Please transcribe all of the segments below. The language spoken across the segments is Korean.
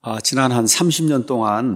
지난 한 30년 동안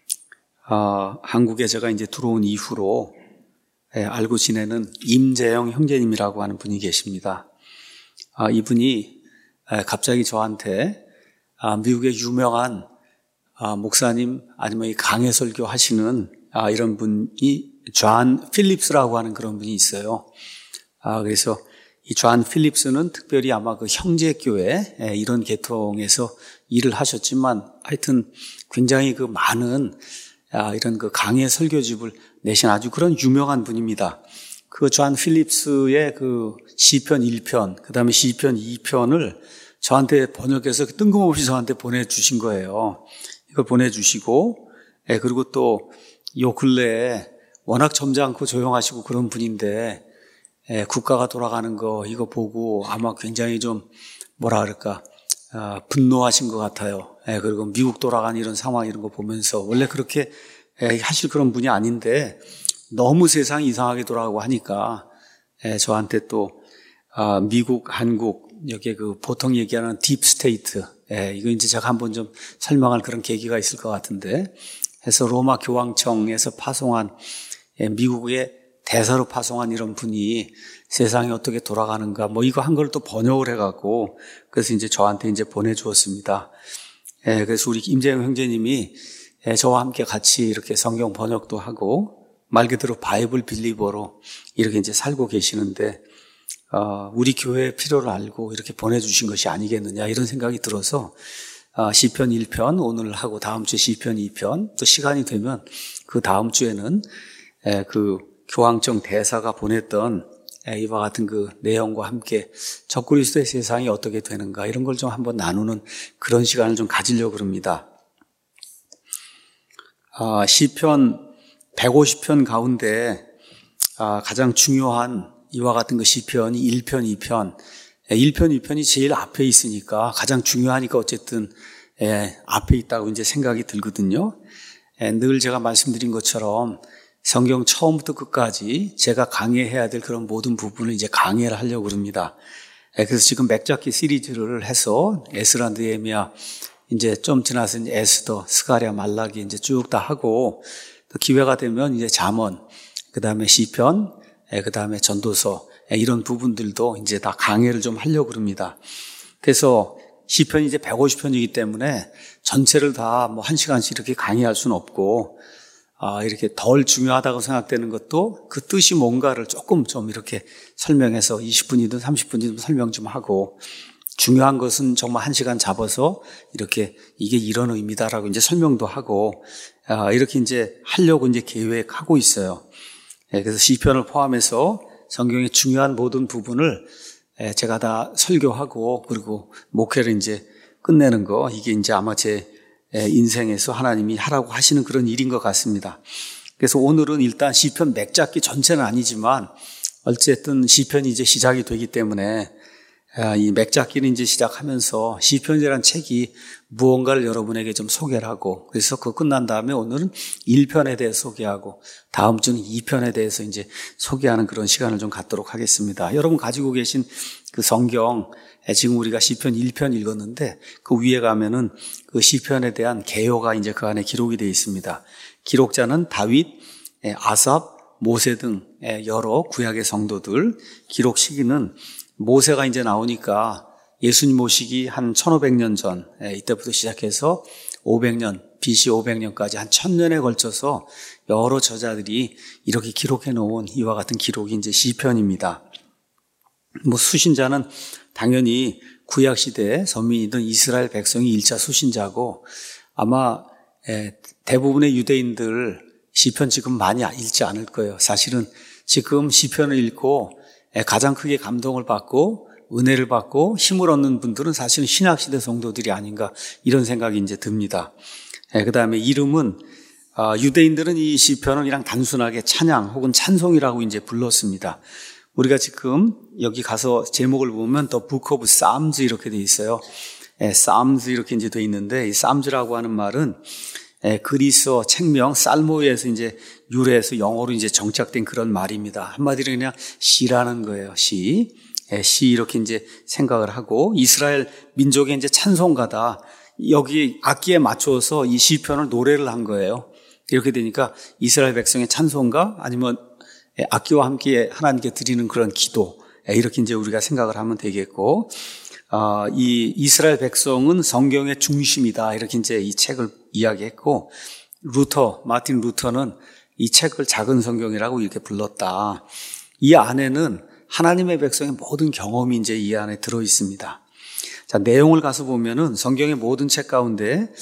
한국에 제가 이제 들어온 이후로 알고 지내는 임재영 형제님이라고 하는 분이 계십니다. 이분이 갑자기 저한테 미국의 유명한 목사님 아니면 이 강해 설교 하시는 이런 분이 존 필립스라고 하는 그런 분이 있어요. 그래서 이 존 필립스는 특별히 아마 그 형제교회 이런 계통에서 일을 하셨지만 하여튼 굉장히 그 많은 이런 그 강해 설교집을 내신 아주 그런 유명한 분입니다. 그 존 필립스의 그 시편 1편, 그 다음에 시편 2편을 저한테 번역해서 뜬금없이 저한테 보내주신 거예요. 이걸 보내주시고, 그리고 또 요 근래에 워낙 점잖고 조용하시고 그런 분인데, 국가가 돌아가는 거 이거 보고 아마 굉장히 좀 뭐라 그럴까, 분노하신 것 같아요. 그리고 미국 돌아가는 이런 상황 이런 거 보면서 원래 그렇게 하실 그런 분이 아닌데 너무 세상이 이상하게 돌아가고 하니까 저한테 또 미국, 한국 여기 그 보통 얘기하는 딥스테이트 이거 이제 제가 한번 좀 설명할 그런 계기가 있을 것 같은데 해서 로마 교황청에서 파송한 미국의 대사로 파송한 이런 분이 세상이 어떻게 돌아가는가 뭐 이거 한 걸 또 번역을 해갖고 그래서 이제 저한테 이제 보내주었습니다. 그래서 우리 임재영 형제님이 저와 함께 같이 이렇게 성경 번역도 하고 말 그대로 바이블 빌리버로 이렇게 이제 살고 계시는데 우리 교회의 필요를 알고 이렇게 보내주신 것이 아니겠느냐 이런 생각이 들어서 시편 1편 오늘 하고 다음 주 시편 2편 또 시간이 되면 그 다음 주에는 그 교황청 대사가 보냈던 이와 같은 그 내용과 함께 적그리스도의 세상이 어떻게 되는가 이런 걸 좀 한번 나누는 그런 시간을 좀 가지려고 합니다. 시편 150편 가운데 가장 중요한 이와 같은 그 시편이 1편, 2편 1편, 2편이 제일 앞에 있으니까 가장 중요하니까 어쨌든 앞에 있다고 이제 생각이 들거든요. 늘 제가 말씀드린 것처럼 성경 처음부터 끝까지 제가 강해해야 될 그런 모든 부분을 이제 강해를 하려고 합니다. 그래서 지금 맥잡기 시리즈를 해서 에스라, 느헤미야 이제 좀 지나서 이제 에스더, 스가랴, 말라기 이제 쭉 다 하고 또 기회가 되면 이제 잠언, 그 다음에 시편, 그 다음에 전도서 이런 부분들도 이제 다 강해를 좀 하려고 합니다. 그래서 시편이 이제 150편이기 때문에 전체를 다 뭐 1시간씩 이렇게 강의할 수는 없고 이렇게 덜 중요하다고 생각되는 것도 그 뜻이 뭔가를 조금 좀 이렇게 설명해서 20분이든 30분이든 설명 좀 하고 중요한 것은 정말 1시간 잡아서 이렇게 이게 이런 의미다라고 이제 설명도 하고 이렇게 이제 하려고 이제 계획하고 있어요. 그래서 시편을 포함해서 성경의 중요한 모든 부분을 제가 다 설교하고 그리고 목회를 이제 끝내는 거 이게 이제 아마 제 인생에서 하나님이 하라고 하시는 그런 일인 것 같습니다. 그래서 오늘은 일단 시편 맥잡기 전체는 아니지만 어쨌든 시편이 이제 시작이 되기 때문에 이 맥잡기는 이제 시작하면서 시편이라는 책이 무언가를 여러분에게 좀 소개를 하고 그래서 그거 끝난 다음에 오늘은 1편에 대해서 소개하고 다음 주는 2편에 대해서 이제 소개하는 그런 시간을 좀 갖도록 하겠습니다. 여러분 가지고 계신 그 성경 지금 우리가 시편 1편 읽었는데 그 위에 가면은 그 시편에 대한 개요가 이제 그 안에 기록이 되어 있습니다. 기록자는 다윗, 아삽, 모세 등 여러 구약의 성도들 기록 시기는 모세가 이제 나오니까 예수님 오시기 한 1500년 전 이때부터 시작해서 500년, BC 500년까지 한 1000년에 걸쳐서 여러 저자들이 이렇게 기록해 놓은 이와 같은 기록이 이제 시편입니다. 뭐 수신자는 당연히 구약 시대의 서민이든 이스라엘 백성이 1차 수신자고 아마 대부분의 유대인들 시편 지금 많이 읽지 않을 거예요. 사실은 지금 시편을 읽고 가장 크게 감동을 받고 은혜를 받고 힘을 얻는 분들은 사실은 신약시대 성도들이 아닌가 이런 생각이 이제 듭니다. 그 다음에 이름은 유대인들은 이 시편을 그냥 단순하게 찬양 혹은 찬송이라고 이제 불렀습니다. 우리가 지금 여기 가서 제목을 보면 The Book of Psalms 이렇게 돼 있어요. Psalms 이렇게 이제 돼 있는데 이 Psalms라고 하는 말은 그리스어 책명 살모에서 이제 유래해서 영어로 이제 정착된 그런 말입니다. 한마디로 그냥 시라는 거예요. 시 이렇게 이제 생각을 하고 이스라엘 민족의 이제 찬송가다 여기 악기에 맞춰서 이 시편을 노래를 한 거예요. 이렇게 되니까 이스라엘 백성의 찬송가 아니면 악기와 함께 하나님께 드리는 그런 기도, 이렇게 이제 우리가 생각을 하면 되겠고, 이 이스라엘 백성은 성경의 중심이다. 이렇게 이제 이 책을 이야기했고, 마틴 루터는 이 책을 작은 성경이라고 이렇게 불렀다. 이 안에는 하나님의 백성의 모든 경험이 이제 이 안에 들어 있습니다. 자, 내용을 가서 보면은 성경의 모든 책 가운데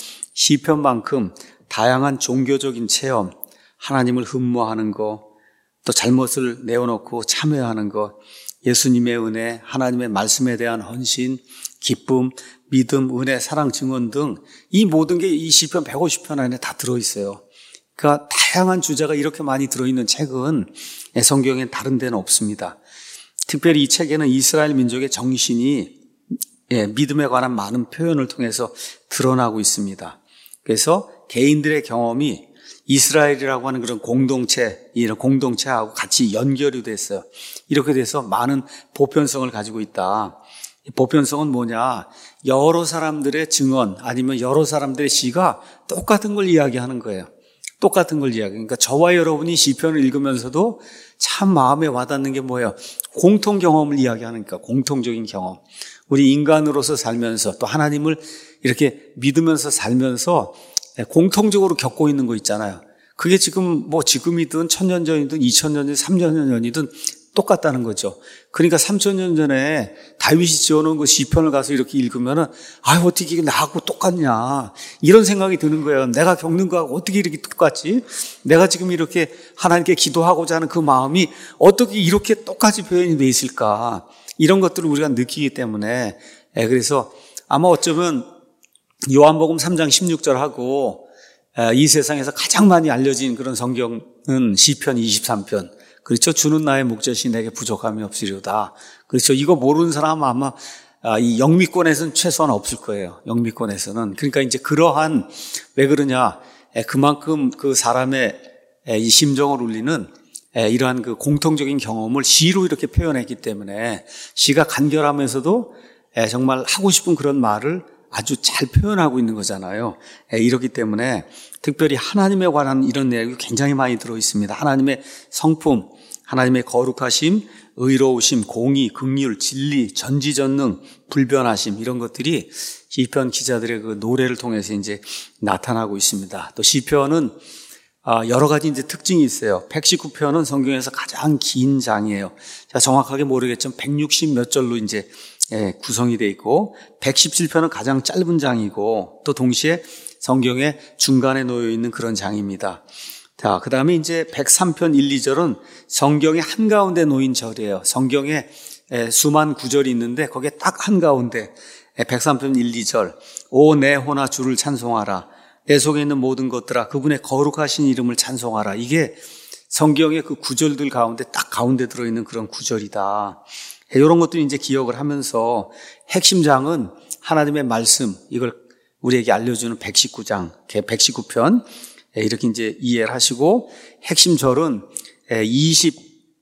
시편만큼 다양한 종교적인 체험, 하나님을 흠모하는 거, 또 잘못을 내어놓고 참회하는 것, 예수님의 은혜, 하나님의 말씀에 대한 헌신, 기쁨, 믿음, 은혜, 사랑, 증언 등 이 모든 게 이 시편 150편 안에 다 들어있어요. 그러니까 다양한 주제가 이렇게 많이 들어있는 책은 성경엔 다른 데는 없습니다. 특별히 이 책에는 이스라엘 민족의 정신이 믿음에 관한 많은 표현을 통해서 드러나고 있습니다. 그래서 개인들의 경험이 이스라엘이라고 하는 그런 이런 공동체하고 같이 연결이 됐어요. 이렇게 돼서 많은 보편성을 가지고 있다. 보편성은 뭐냐? 여러 사람들의 증언 아니면 여러 사람들의 시가 똑같은 걸 이야기하는 거예요. 똑같은 걸 그러니까 저와 여러분이 시편을 읽으면서도 참 마음에 와닿는 게 뭐예요? 공통 경험을 이야기하니까, 공통적인 경험. 우리 인간으로서 살면서 또 하나님을 이렇게 믿으면서 살면서 공통적으로 겪고 있는 거 있잖아요. 그게 지금 지금이든 1000년 전이든 2000년 전, 3000년 전이든 똑같다는 거죠. 그러니까 3000년 전에 다윗이 지어놓은 그 시편을 가서 이렇게 읽으면은, 어떻게 이게 나하고 똑같냐. 이런 생각이 드는 거예요. 내가 겪는 거하고 어떻게 이렇게 똑같지? 내가 지금 이렇게 하나님께 기도하고자 하는 그 마음이 어떻게 이렇게 똑같이 표현이 돼 있을까? 이런 것들을 우리가 느끼기 때문에, 그래서 아마 어쩌면 요한복음 3장 16절하고 이 세상에서 가장 많이 알려진 그런 성경은 시편 23편. 그렇죠. 주는 나의 목젖이 내게 부족함이 없으리로다. 그렇죠. 이거 모르는 사람은 아마 이 영미권에서는 최소한 없을 거예요. 영미권에서는. 그러니까 이제 그러한, 왜 그러냐. 그만큼 그 사람의 이 심정을 울리는 이러한 그 공통적인 경험을 시로 이렇게 표현했기 때문에 시가 간결하면서도 정말 하고 싶은 그런 말을 아주 잘 표현하고 있는 거잖아요. 이렇기 때문에 특별히 하나님에 관한 이런 내용이 굉장히 많이 들어있습니다. 하나님의 성품, 하나님의 거룩하심, 의로우심, 공의, 긍휼, 진리, 전지전능, 불변하심, 이런 것들이 시편 기자들의 그 노래를 통해서 이제 나타나고 있습니다. 또 시편은 여러 가지 이제 특징이 있어요. 119편은 성경에서 가장 긴 장이에요. 제가 정확하게 모르겠지만 160 몇 절로 이제 구성이 되어 있고, 117편은 가장 짧은 장이고, 또 동시에 성경의 중간에 놓여 있는 그런 장입니다. 자, 그 다음에 이제 103편 1, 2절은 성경의 한가운데 놓인 절이에요. 성경에 수만 구절이 있는데 거기에 딱 한가운데 103편 1, 2절, 오 내 혼아 주를 찬송하라. 내 속에 있는 모든 것들아 그분의 거룩하신 이름을 찬송하라. 이게 성경의 그 구절들 가운데 딱 가운데 들어있는 그런 구절이다. 이런 것들이 이제 기억을 하면서 핵심장은 하나님의 말씀, 이걸 우리에게 알려주는 119장, 119편, 이렇게 이제 이해를 하시고, 핵심 절은 29편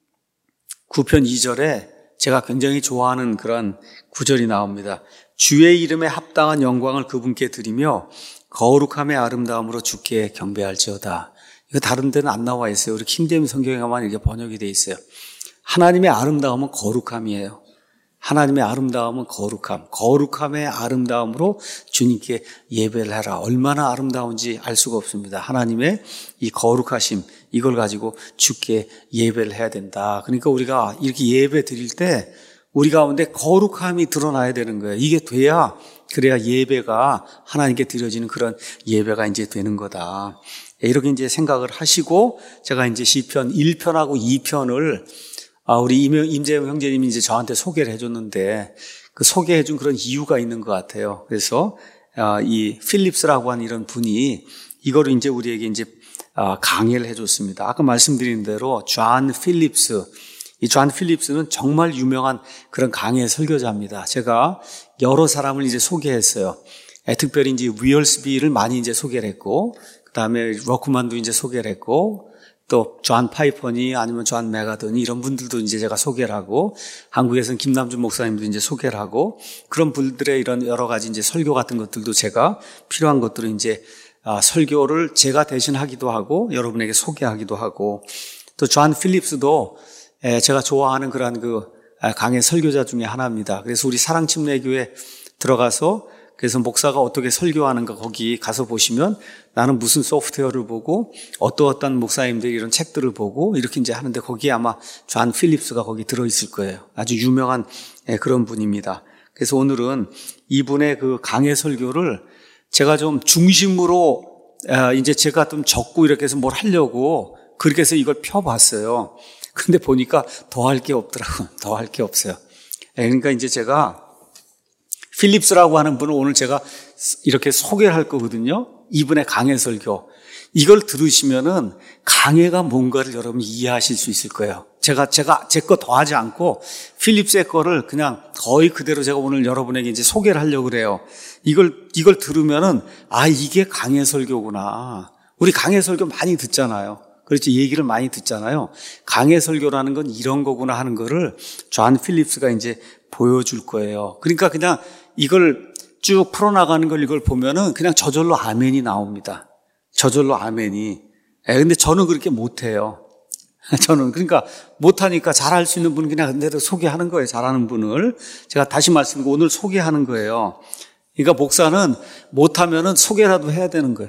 2절에 제가 굉장히 좋아하는 그런 구절이 나옵니다. 주의 이름에 합당한 영광을 그분께 드리며 거룩함의 아름다움으로 주께 경배할지어다. 이거 다른 데는 안 나와 있어요. 우리 킹제임스 성경에만 이렇게 번역이 돼 있어요. 하나님의 아름다움은 거룩함이에요. 하나님의 아름다움은 거룩함. 거룩함의 아름다움으로 주님께 예배를 해라. 얼마나 아름다운지 알 수가 없습니다. 하나님의 이 거룩하심, 이걸 가지고 주께 예배를 해야 된다. 그러니까 우리가 이렇게 예배 드릴 때 우리 가운데 거룩함이 드러나야 되는 거예요. 이게 그래야 예배가 하나님께 드려지는 그런 예배가 이제 되는 거다. 이렇게 이제 생각을 하시고, 제가 이제 시편 1편하고 2편을 우리 임재영 형제님이 이제 저한테 소개를 해줬는데, 그 소개해준 그런 이유가 있는 것 같아요. 그래서 이 필립스라고 하는 이런 분이 이거를 이제 우리에게 이제 강의를 해줬습니다. 아까 말씀드린 대로 존 필립스, 이 존 필립스는 정말 유명한 그런 강의 설교자입니다. 제가 여러 사람을 이제 소개했어요. 특별히 이제 위얼스비를 많이 이제 소개를 했고, 그 다음에 워크만도 이제 소개를 했고, 또 존 파이퍼니 아니면 존 메가더니 이런 분들도 이제 제가 소개를 하고, 한국에서는 김남준 목사님도 이제 소개를 하고, 그런 분들의 이런 여러 가지 이제 설교 같은 것들도 제가 필요한 것들을 이제 설교를 제가 대신 하기도 하고 여러분에게 소개하기도 하고, 또 존 필립스도 제가 좋아하는 그런 강의 설교자 중에 하나입니다. 그래서 우리 사랑침례교회 들어가서 그래서 목사가 어떻게 설교하는가 거기 가서 보시면 나는 무슨 소프트웨어를 보고 어떤 목사님들이 이런 책들을 보고 이렇게 이제 하는데 거기에 아마 존 필립스가 거기 들어있을 거예요. 아주 유명한 그런 분입니다. 그래서 오늘은 이분의 그 강의 설교를 제가 좀 중심으로 이제 제가 좀 적고 이렇게 해서 뭘 하려고 그렇게 해서 이걸 펴봤어요. 근데 보니까 더 할 게 없더라고요. 더 할 게 없어요. 그러니까 이제 제가 필립스라고 하는 분을 오늘 제가 이렇게 소개를 할 거거든요. 이분의 강해 설교. 이걸 들으시면은 강해가 뭔가를 여러분이 이해하실 수 있을 거예요. 제가 제 거 더하지 않고 필립스의 거를 그냥 거의 그대로 제가 오늘 여러분에게 이제 소개를 하려고 그래요. 이걸 들으면은 이게 강해 설교구나. 우리 강해 설교 많이 듣잖아요. 그렇지, 얘기를 많이 듣잖아요. 강해 설교라는 건 이런 거구나 하는 거를 존 필립스가 이제 보여줄 거예요. 그러니까 그냥 이걸 쭉 풀어나가는 걸 이걸 보면은 그냥 저절로 아멘이 나옵니다. 저절로 아멘이. 근데 저는 그렇게 못해요. 저는 그러니까 못하니까 잘할 수 있는 분은 그냥 그대로 소개하는 거예요. 잘하는 분을. 제가 다시 말씀드리고 오늘 소개하는 거예요. 그러니까 목사는 못하면은 소개라도 해야 되는 거예요.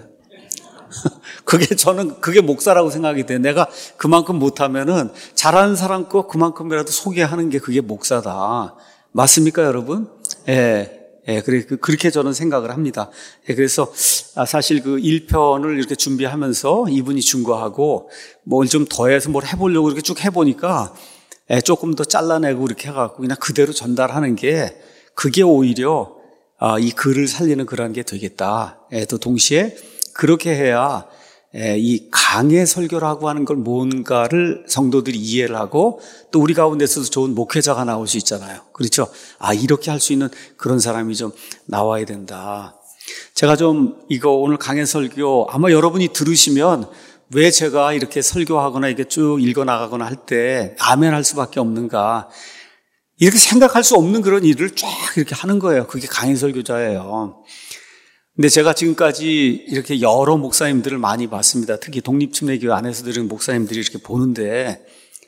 저는 그게 목사라고 생각이 돼요. 내가 그만큼 못하면은 잘하는 사람 거 그만큼이라도 소개하는 게 그게 목사다. 맞습니까, 여러분? 그렇게 저는 생각을 합니다. 그래서 사실 그 1편을 이렇게 준비하면서 이분이 준 거하고 뭘 좀 더해서 뭘 해보려고 이렇게 쭉 해보니까 조금 더 잘라내고 이렇게 해갖고 그냥 그대로 전달하는 게 그게 오히려 이 글을 살리는 그런 게 되겠다. 또 동시에 그렇게 해야 이 강해 설교라고 하는 걸 뭔가를 성도들이 이해를 하고 또 우리 가운데서도 좋은 목회자가 나올 수 있잖아요. 그렇죠? 이렇게 할 수 있는 그런 사람이 좀 나와야 된다. 제가 좀 이거 오늘 강해 설교 아마 여러분이 들으시면 왜 제가 이렇게 설교하거나 이게 쭉 읽어나가거나 할 때 아멘 할 수밖에 없는가 이렇게 생각할 수 없는 그런 일을 쫙 이렇게 하는 거예요. 그게 강해 설교자예요. 근데 제가 지금까지 이렇게 여러 목사님들을 많이 봤습니다. 특히 독립침례교회 안에서 들은 목사님들이 이렇게 보는데,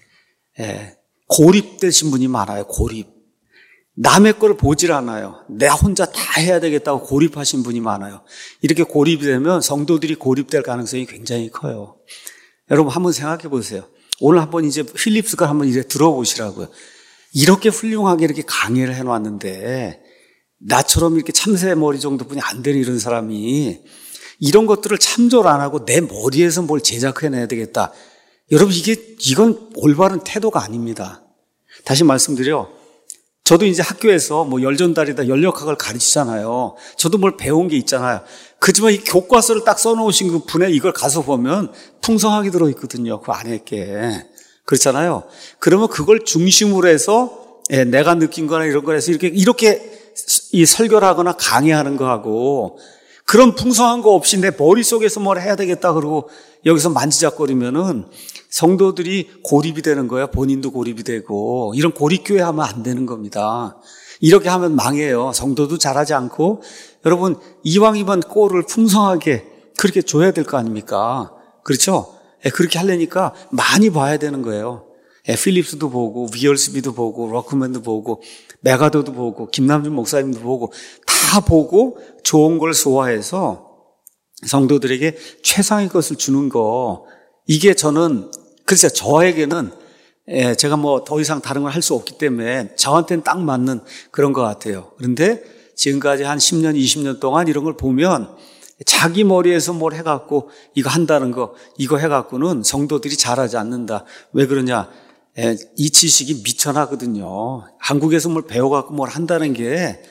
고립되신 분이 많아요. 고립. 남의 걸 보질 않아요. 내가 혼자 다 해야 되겠다고 고립하신 분이 많아요. 이렇게 고립이 되면 성도들이 고립될 가능성이 굉장히 커요. 여러분 한번 생각해 보세요. 오늘 한번 이제 필립스가 한번 이제 들어보시라고요. 이렇게 훌륭하게 이렇게 강의를 해놨는데, 나처럼 이렇게 참새 머리 정도뿐이 안 되는 이런 사람이 이런 것들을 참조를 안 하고 내 머리에서 뭘 제작해내야 되겠다. 여러분 이건 올바른 태도가 아닙니다. 다시 말씀드려. 저도 이제 학교에서 뭐 열전달이다 연력학을 가르치잖아요. 저도 뭘 배운 게 있잖아요. 그렇지만 이 교과서를 딱 써놓으신 그 분에 이걸 가서 보면 풍성하게 들어있거든요. 그 안에 게. 그렇잖아요. 그러면 그걸 중심으로 해서 내가 느낀 거나 이런 거에서 이렇게 이 설교를 하거나 강의하는 거하고 그런 풍성한 거 없이 내 머릿속에서 뭘 해야 되겠다 그러고 여기서 만지작거리면은 성도들이 고립이 되는 거야. 본인도 고립이 되고 이런 고립교회 하면 안 되는 겁니다. 이렇게 하면 망해요. 성도도 잘하지 않고 여러분 이왕이면 꼴을 풍성하게 그렇게 줘야 될 거 아닙니까? 그렇죠? 그렇게 하려니까 많이 봐야 되는 거예요. 필립스도 보고 위얼스비도 보고 러크맨도 보고 메가더도 보고 김남준 목사님도 보고 다 보고 좋은 걸 소화해서 성도들에게 최상의 것을 주는 거 이게 저는 글쎄 저에게는 제가 뭐 더 이상 다른 걸 할 수 없기 때문에 저한테는 딱 맞는 그런 것 같아요. 그런데 지금까지 한 10년 20년 동안 이런 걸 보면 자기 머리에서 뭘 해갖고 이거 한다는 거 이거 해갖고는 성도들이 잘하지 않는다. 왜 그러냐? 이 지식이 미천하거든요. 한국에서 뭘 배워갖고 뭘 한다는 게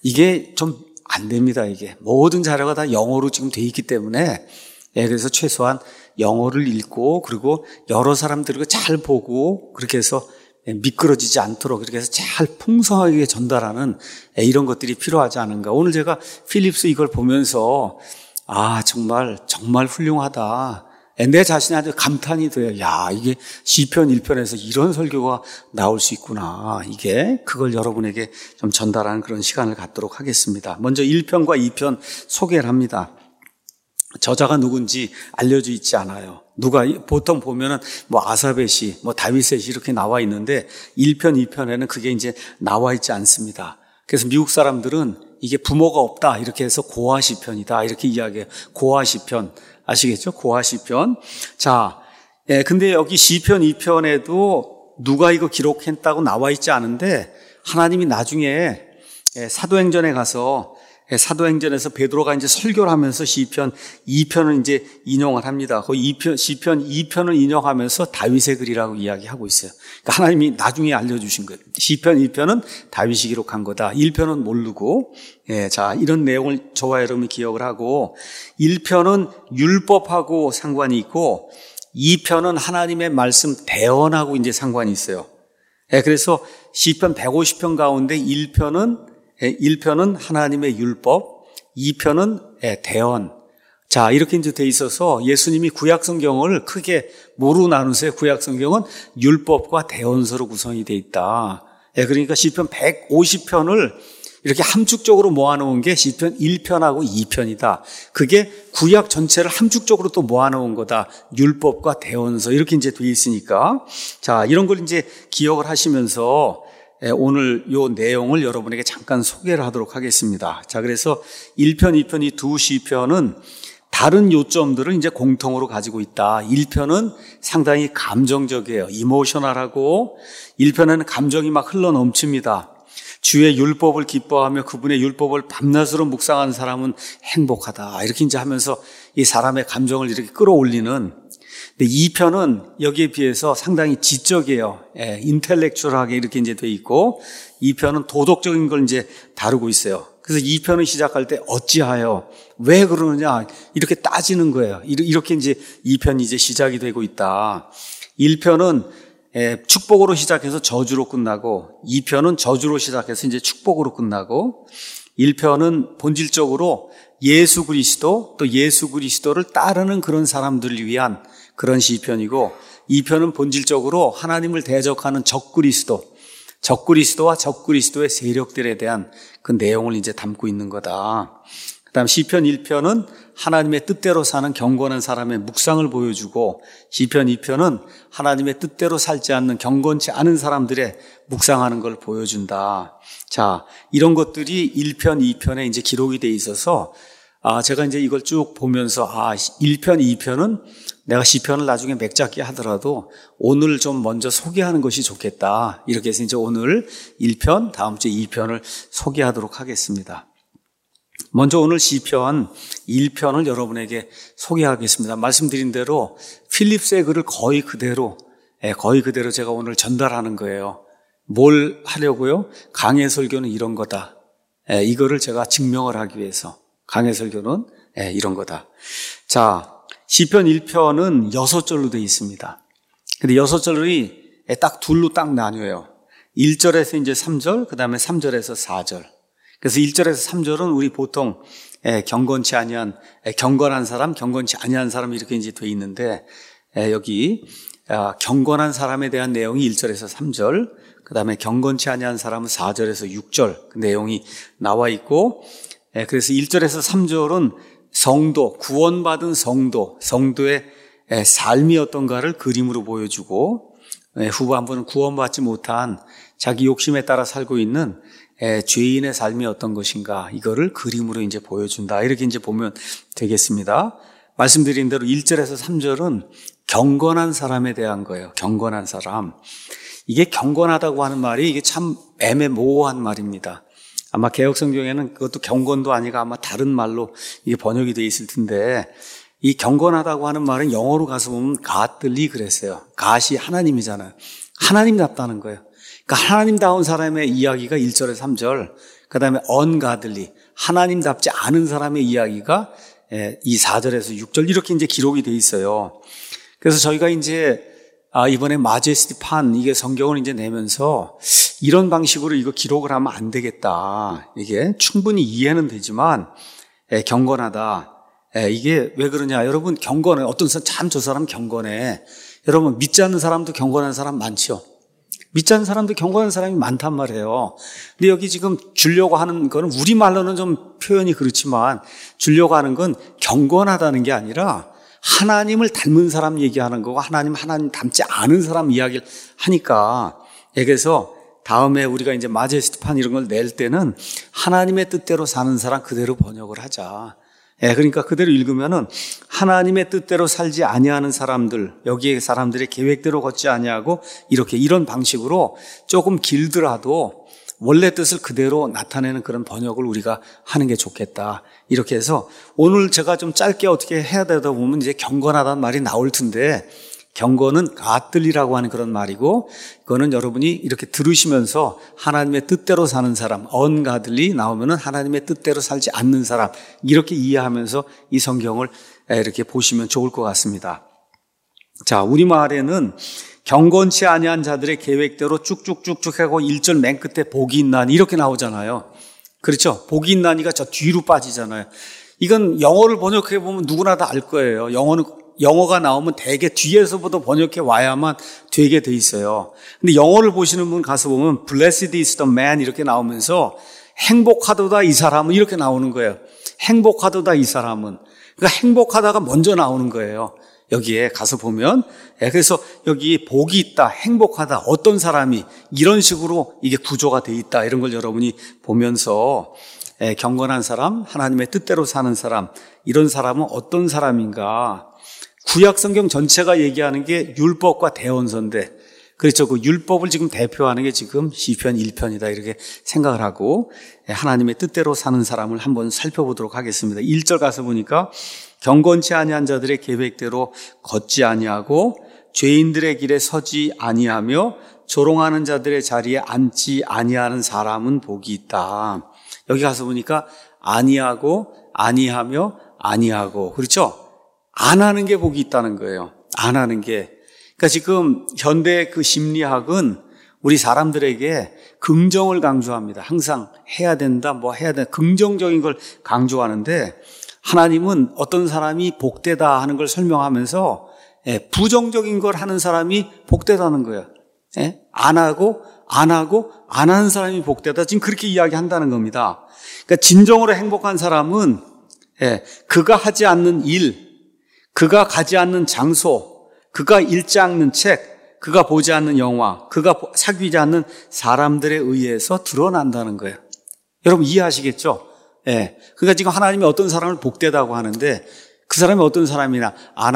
이게 좀 안 됩니다. 이게 모든 자료가 다 영어로 지금 돼 있기 때문에 그래서 최소한 영어를 읽고 그리고 여러 사람들을 잘 보고 그렇게 해서 미끄러지지 않도록 그렇게 해서 잘 풍성하게 전달하는 이런 것들이 필요하지 않은가. 오늘 제가 필립스 이걸 보면서 정말 훌륭하다. 내 자신한테 감탄이 돼요. 야, 이게 시편 1편에서 이런 설교가 나올 수 있구나. 이게 그걸 여러분에게 좀 전달하는 그런 시간을 갖도록 하겠습니다. 먼저 1편과 2편 소개를 합니다. 저자가 누군지 알려져 있지 않아요. 누가 보통 보면은 뭐 아사벳이 뭐 다윗의 이렇게 나와 있는데 1편, 2편에는 그게 이제 나와 있지 않습니다. 그래서 미국 사람들은 이게 부모가 없다 이렇게 해서 고아시편이다 이렇게 이야기해요. 고아시편 아시겠죠? 고아시편. 자, 근데 여기 시편 2편에도 누가 이거 기록했다고 나와 있지 않은데 하나님이 나중에 사도행전에 가서 사도행전에서 베드로가 이제 설교를 하면서 시편 2편을 이제 인용을 합니다. 그 시편 2편을 인용하면서 다윗의 글이라고 이야기하고 있어요. 그러니까 하나님이 나중에 알려주신 거예요. 시편 2편은 다윗이 기록한 거다. 1편은 모르고. 자, 이런 내용을 저와 여러분이 기억을 하고 1편은 율법하고 상관이 있고 2편은 하나님의 말씀 대언하고 이제 상관이 있어요. 그래서 시편 150편 가운데 1편은 하나님의 율법, 2편은 대언. 자, 이렇게 이제 돼 있어서 예수님이 구약 성경을 크게 뭐로 나누세요? 구약 성경은 율법과 대언서로 구성이 돼 있다. 그러니까 시편 150편을 이렇게 함축적으로 모아놓은 게 시편 1편하고 2편이다. 그게 구약 전체를 함축적으로 또 모아놓은 거다. 율법과 대언서 이렇게 이제 돼 있으니까. 자, 이런 걸 이제 기억을 하시면서 오늘 요 내용을 여러분에게 잠깐 소개를 하도록 하겠습니다. 자, 그래서 1편, 2편 이 두 시편은 다른 요점들을 이제 공통으로 가지고 있다. 1편은 상당히 감정적이에요. 이모셔널하고 1편에는 감정이 막 흘러 넘칩니다. 주의 율법을 기뻐하며 그분의 율법을 밤낮으로 묵상하는 사람은 행복하다. 이렇게 이제 하면서 이 사람의 감정을 이렇게 끌어올리는. 근데 2편은 여기에 비해서 상당히 지적이에요. 인텔렉추얼하게 이렇게 이제 돼 있고 2편은 도덕적인 걸 이제 다루고 있어요. 그래서 2편을 시작할 때 어찌하여 왜 그러느냐 이렇게 따지는 거예요. 이렇게 이제 2편이 이제 시작이 되고 있다. 1편은 축복으로 시작해서 저주로 끝나고 2편은 저주로 시작해서 이제 축복으로 끝나고 1편은 본질적으로 예수 그리스도 또 예수 그리스도를 따르는 그런 사람들을 위한 그런 시편이고 2편은 본질적으로 하나님을 대적하는 적그리스도와 적그리스도의 세력들에 대한 그 내용을 이제 담고 있는 거다. 그다음 시편 1편은 하나님의 뜻대로 사는 경건한 사람의 묵상을 보여주고 시편 2편은 하나님의 뜻대로 살지 않는 경건치 않은 사람들의 묵상하는 걸 보여준다. 자, 이런 것들이 1편, 2편에 이제 기록이 돼 있어서 제가 이제 이걸 쭉 보면서 1편, 2편은 내가 시편을 나중에 맥잡기 하더라도 오늘 좀 먼저 소개하는 것이 좋겠다. 이렇게 해서 이제 오늘 1편, 다음 주에 2편을 소개하도록 하겠습니다. 먼저 오늘 시편 1편을 여러분에게 소개하겠습니다. 말씀드린 대로 필립스의 글을 거의 그대로 제가 오늘 전달하는 거예요. 뭘 하려고요? 강해 설교는 이런 거다. 이거를 제가 증명을 하기 위해서 강해 설교는 이런 거다. 자, 시편 1편은 6절로 되어 있습니다. 근데 6절이 딱 둘로 딱 나뉘어요. 1절에서 이제 3절, 그 다음에 3절에서 4절. 그래서 1절에서 3절은 우리 보통 경건치 아니한, 경건한 사람, 경건치 아니한 사람 이렇게 이제 돼 있는데, 여기 경건한 사람에 대한 내용이 1절에서 3절, 그 다음에 경건치 아니한 사람은 4절에서 6절 그 내용이 나와 있고, 그래서 1절에서 3절은 성도, 구원받은 성도의 삶이 어떤가를 그림으로 보여주고, 후반부는 구원받지 못한 자기 욕심에 따라 살고 있는 죄인의 삶이 어떤 것인가, 이거를 그림으로 이제 보여준다. 이렇게 이제 보면 되겠습니다. 말씀드린 대로 1절에서 3절은 경건한 사람에 대한 거예요. 경건한 사람. 이게 경건하다고 하는 말이 이게 참 애매모호한 말입니다. 아마 개혁성경에는 그것도 경건도 아니고 아마 다른 말로 이게 번역이 되어 있을 텐데, 이 경건하다고 하는 말은 영어로 가서 보면 godly 그랬어요. god이 하나님이잖아요. 하나님답다는 거예요. 그러니까 하나님다운 사람의 이야기가 1절에서 3절, 그 다음에 ungodly, 하나님답지 않은 사람의 이야기가 이 4절에서 6절 이렇게 이제 기록이 되어 있어요. 그래서 저희가 이제 이번에 마제스티 판 이게 성경을 이제 내면서 이런 방식으로 이거 기록을 하면 안 되겠다. 이게 충분히 이해는 되지만 경건하다, 이게 왜 그러냐. 여러분, 경건해. 어떤 사람, 참 저 사람 경건해. 여러분, 믿지 않는 사람도 경건한 사람 많죠. 믿지 않는 사람도 경건한 사람이 많단 말이에요. 근데 여기 지금 주려고 하는 거는 우리말로는 좀 표현이 그렇지만 주려고 하는 건 경건하다는 게 아니라 하나님을 닮은 사람 얘기하는 거고 하나님 닮지 않은 사람 이야기를 하니까 그래서 다음에 우리가 이제 마제스티판 이런 걸 낼 때는 하나님의 뜻대로 사는 사람 그대로 번역을 하자. 그러니까 그대로 읽으면은 하나님의 뜻대로 살지 아니하는 사람들, 여기에 사람들의 계획대로 걷지 아니하고 이런 방식으로 조금 길더라도 원래 뜻을 그대로 나타내는 그런 번역을 우리가 하는 게 좋겠다. 이렇게 해서 오늘 제가 좀 짧게 어떻게 해야 되다 보면 이제 경건하다는 말이 나올 텐데 경건은 가들리라고 하는 그런 말이고 그거는 여러분이 이렇게 들으시면서 하나님의 뜻대로 사는 사람, 언가들리 나오면은 하나님의 뜻대로 살지 않는 사람 이렇게 이해하면서 이 성경을 이렇게 보시면 좋을 것 같습니다. 자, 우리말에는 경건치 아니한 자들의 계획대로 쭉쭉쭉쭉 하고 1절 맨 끝에 복이 있나니 이렇게 나오잖아요. 그렇죠? 복이 있나니가 저 뒤로 빠지잖아요. 이건 영어를 번역해 보면 누구나 다 알 거예요. 영어가 나오면 대개 뒤에서부터 번역해 와야만 되게 돼 있어요. 근데 영어를 보시는 분 가서 보면 Blessed is the man 이렇게 나오면서 행복하도다 이 사람은 이렇게 나오는 거예요. 행복하도다 이 사람은. 그러니까 행복하다가 먼저 나오는 거예요. 여기에 가서 보면. 그래서 여기 복이 있다, 행복하다, 어떤 사람이 이런 식으로 이게 구조가 돼 있다. 이런 걸 여러분이 보면서 경건한 사람, 하나님의 뜻대로 사는 사람, 이런 사람은 어떤 사람인가. 구약 성경 전체가 얘기하는 게 율법과 대언서인데 그렇죠. 그 율법을 지금 대표하는 게 지금 시편 1편이다 이렇게 생각을 하고 하나님의 뜻대로 사는 사람을 한번 살펴보도록 하겠습니다. 1절 가서 보니까 경건치 아니한 자들의 계획대로 걷지 아니하고 죄인들의 길에 서지 아니하며 조롱하는 자들의 자리에 앉지 아니하는 사람은 복이 있다. 여기 가서 보니까 아니하고 아니하며 아니하고 그렇죠? 안 하는 게 복이 있다는 거예요. 안 하는 게. 그러니까 지금 현대 그 심리학은 우리 사람들에게 긍정을 강조합니다. 항상 해야 된다, 뭐 해야 된다. 긍정적인 걸 강조하는데 하나님은 어떤 사람이 복되다 하는 걸 설명하면서 부정적인 걸 하는 사람이 복되다는 거예요. 안 하고 안 하는 사람이 복되다. 지금 그렇게 이야기한다는 겁니다. 그러니까 진정으로 행복한 사람은 그가 하지 않는 일, 그가 가지 않는 장소, 그가 읽지 않는 책, 그가 보지 않는 영화, 그가 사귀지 않는 사람들에 의해서 드러난다는 거예요. 여러분 이해하시겠죠? 그러니까 지금 하나님이 어떤 사람을 복되다고 하는데 그 사람이 어떤 사람이나 안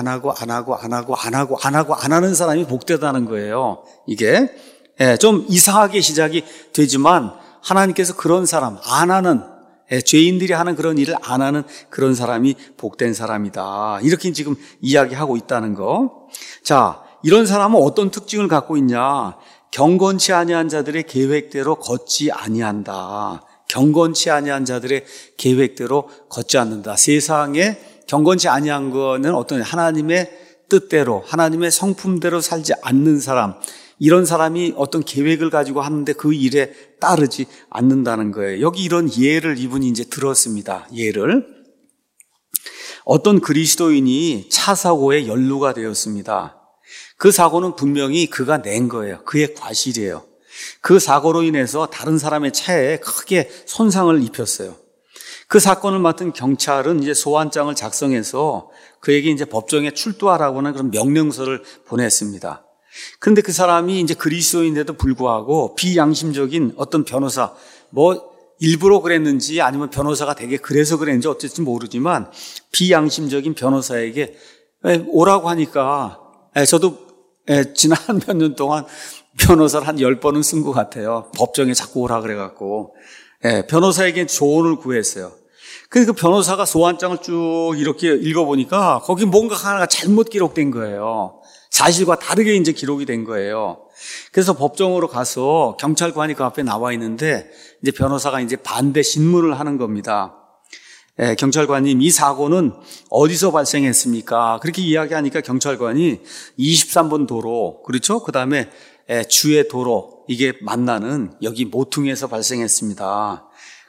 하는 사람이 복되다는 거예요. 이게 좀 이상하게 시작이 되지만 하나님께서 그런 사람, 안 하는 죄인들이 하는 그런 일을 안 하는 그런 사람이 복된 사람이다. 이렇게 지금 이야기하고 있다는 거. 자, 이런 사람은 어떤 특징을 갖고 있냐? 경건치 아니한 자들의 계획대로 걷지 아니한다. 경건치 아니한 자들의 계획대로 걷지 않는다. 세상에 경건치 아니한 거는 어떤 하나님의 뜻대로, 하나님의 성품대로 살지 않는 사람, 이런 사람이 어떤 계획을 가지고 하는데 그 일에 따르지 않는다는 거예요. 여기 이런 예를 이분이 이제 들었습니다. 예를. 어떤 그리스도인이 차 사고에 연루가 되었습니다. 그 사고는 분명히 그가 낸 거예요. 그의 과실이에요. 그 사고로 인해서 다른 사람의 차에 크게 손상을 입혔어요. 그 사건을 맡은 경찰은 이제 소환장을 작성해서 그에게 이제 법정에 출두하라고 하는 그런 명령서를 보냈습니다. 그런데 그 사람이 이제 그리스도인데도 불구하고 비양심적인 어떤 변호사, 뭐 일부러 그랬는지 아니면 변호사가 되게 그래서 그랬는지 어쩔지 모르지만 비양심적인 변호사에게 오라고 하니까 저도 지난 몇 년 동안 변호사를 한 10번은 쓴 것 같아요. 법정에 자꾸 오라 그래갖고 변호사에게 조언을 구했어요. 근데 그 변호사가 소환장을 쭉 이렇게 읽어보니까 거기 뭔가 하나가 잘못 기록된 거예요. 사실과 다르게 이제 기록이 된 거예요. 그래서 법정으로 가서 경찰관이 그 앞에 나와 있는데 이제 변호사가 이제 반대 신문을 하는 겁니다. 경찰관님, 이 사고는 어디서 발생했습니까? 그렇게 이야기하니까 경찰관이 23번 도로, 그렇죠? 그 다음에 주의 도로, 이게 만나는 여기 모퉁이에서 발생했습니다.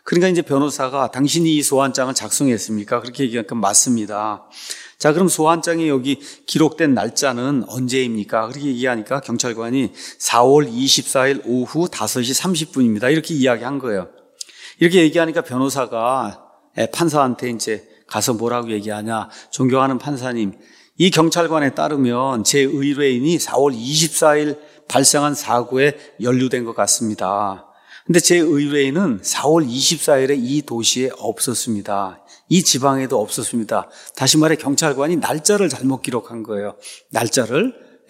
그러니까 이제 변호사가 당신이 이 소환장을 작성했습니까? 그렇게 얘기하니까 맞습니다. 자, 그럼 소환장에 여기 기록된 날짜는 언제입니까? 그렇게 얘기하니까 경찰관이 4월 24일 오후 5시 30분입니다. 이렇게 이야기한 거예요. 이렇게 얘기하니까 변호사가 판사한테 이제 가서 뭐라고 얘기하냐. 존경하는 판사님, 이 경찰관에 따르면 제 의뢰인이 4월 24일 발생한 사고에 연루된 것 같습니다. 근데 제 의뢰인은 4월 24일에 이 도시에 없었습니다. 이 지방에도 없었습니다. 다시 말해 경찰관이 날짜를 잘못 기록한 거예요. 날짜를.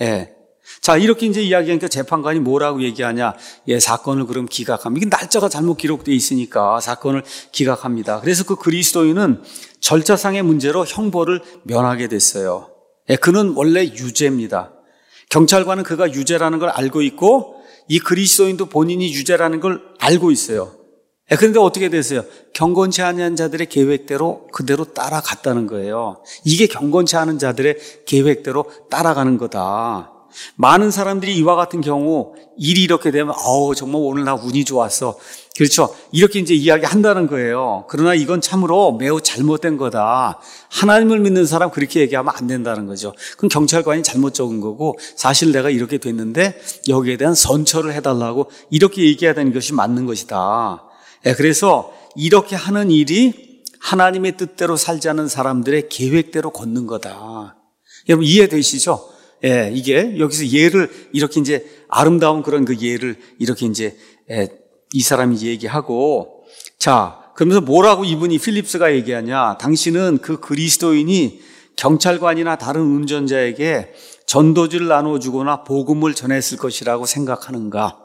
자, 이렇게 이제 이야기하니까 재판관이 뭐라고 얘기하냐. 사건을 그럼 기각합니다. 이게 날짜가 잘못 기록되어 있으니까 사건을 기각합니다. 그래서 그 그리스도인은 절차상의 문제로 형벌을 면하게 됐어요. 그는 원래 유죄입니다. 경찰관은 그가 유죄라는 걸 알고 있고 이 그리스도인도 본인이 유죄라는 걸 알고 있어요. 그런데 어떻게 됐어요? 경건치 않은 자들의 계획대로 그대로 따라갔다는 거예요. 이게 경건치 않은 자들의 계획대로 따라가는 거다. 많은 사람들이 이와 같은 경우 일이 이렇게 되면 정말 오늘 나 운이 좋았어. 그렇죠? 이렇게 이제 이야기한다는 거예요. 그러나 이건 참으로 매우 잘못된 거다. 하나님을 믿는 사람 그렇게 얘기하면 안 된다는 거죠. 그럼 경찰관이 잘못 적은 거고 사실 내가 이렇게 됐는데 여기에 대한 선처를 해달라고 이렇게 얘기해야 되는 것이 맞는 것이다. 그래서 이렇게 하는 일이 하나님의 뜻대로 살지 않는 사람들의 계획대로 걷는 거다. 여러분 이해되시죠? 이게 여기서 예를 이렇게 이제 아름다운 그런 그 예를 이렇게 이제 이 사람이 얘기하고 자, 그러면서 뭐라고 이분이 필립스가 얘기하냐. 당신은 그 그리스도인이 경찰관이나 다른 운전자에게 전도지를 나눠주거나 복음을 전했을 것이라고 생각하는가?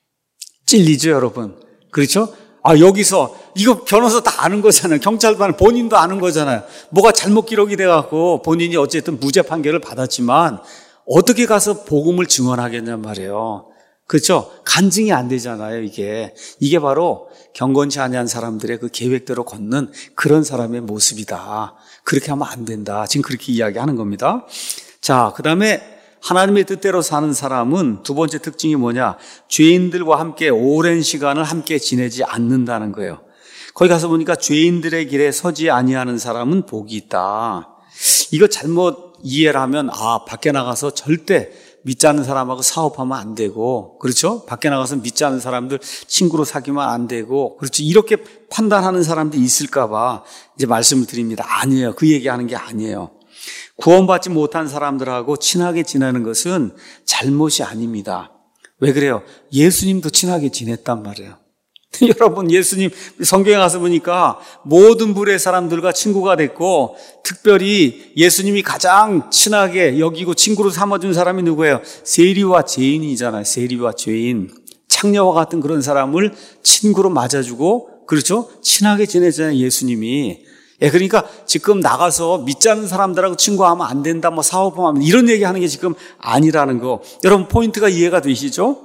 찔리죠, 여러분? 그렇죠? 여기서 이거 변호사 다 아는 거잖아요. 경찰관 본인도 아는 거잖아요. 뭐가 잘못 기록이 돼갖고 본인이 어쨌든 무죄 판결을 받았지만 어떻게 가서 복음을 증언하겠냔 말이에요. 그렇죠? 간증이 안 되잖아요, 이게. 이게 바로 경건치 아니한 사람들의 그 계획대로 걷는 그런 사람의 모습이다. 그렇게 하면 안 된다. 지금 그렇게 이야기하는 겁니다. 자, 그 다음에 하나님의 뜻대로 사는 사람은 두 번째 특징이 뭐냐? 죄인들과 함께 오랜 시간을 함께 지내지 않는다는 거예요. 거기 가서 보니까 죄인들의 길에 서지 아니하는 사람은 복이 있다. 이거 잘못 이해를 하면 밖에 나가서 절대 믿지 않는 사람하고 사업하면 안 되고, 그렇죠? 밖에 나가서 믿지 않는 사람들 친구로 사귀면 안 되고, 그렇죠? 이렇게 판단하는 사람들이 있을까봐 이제 말씀을 드립니다. 아니에요. 그 얘기하는 게 아니에요. 구원받지 못한 사람들하고 친하게 지내는 것은 잘못이 아닙니다. 왜 그래요? 예수님도 친하게 지냈단 말이에요. 여러분, 예수님 성경에 가서 보니까 모든 부류의 사람들과 친구가 됐고, 특별히 예수님이 가장 친하게 여기고 친구로 삼아준 사람이 누구예요? 세리와 죄인이잖아요. 세리와 죄인. 창녀와 같은 그런 사람을 친구로 맞아주고, 그렇죠? 친하게 지내잖아요, 예수님이. 그러니까 지금 나가서 믿지 않는 사람들하고 친구하면 안 된다, 사업하면 이런 얘기하는 게 지금 아니라는 거. 여러분, 포인트가 이해가 되시죠?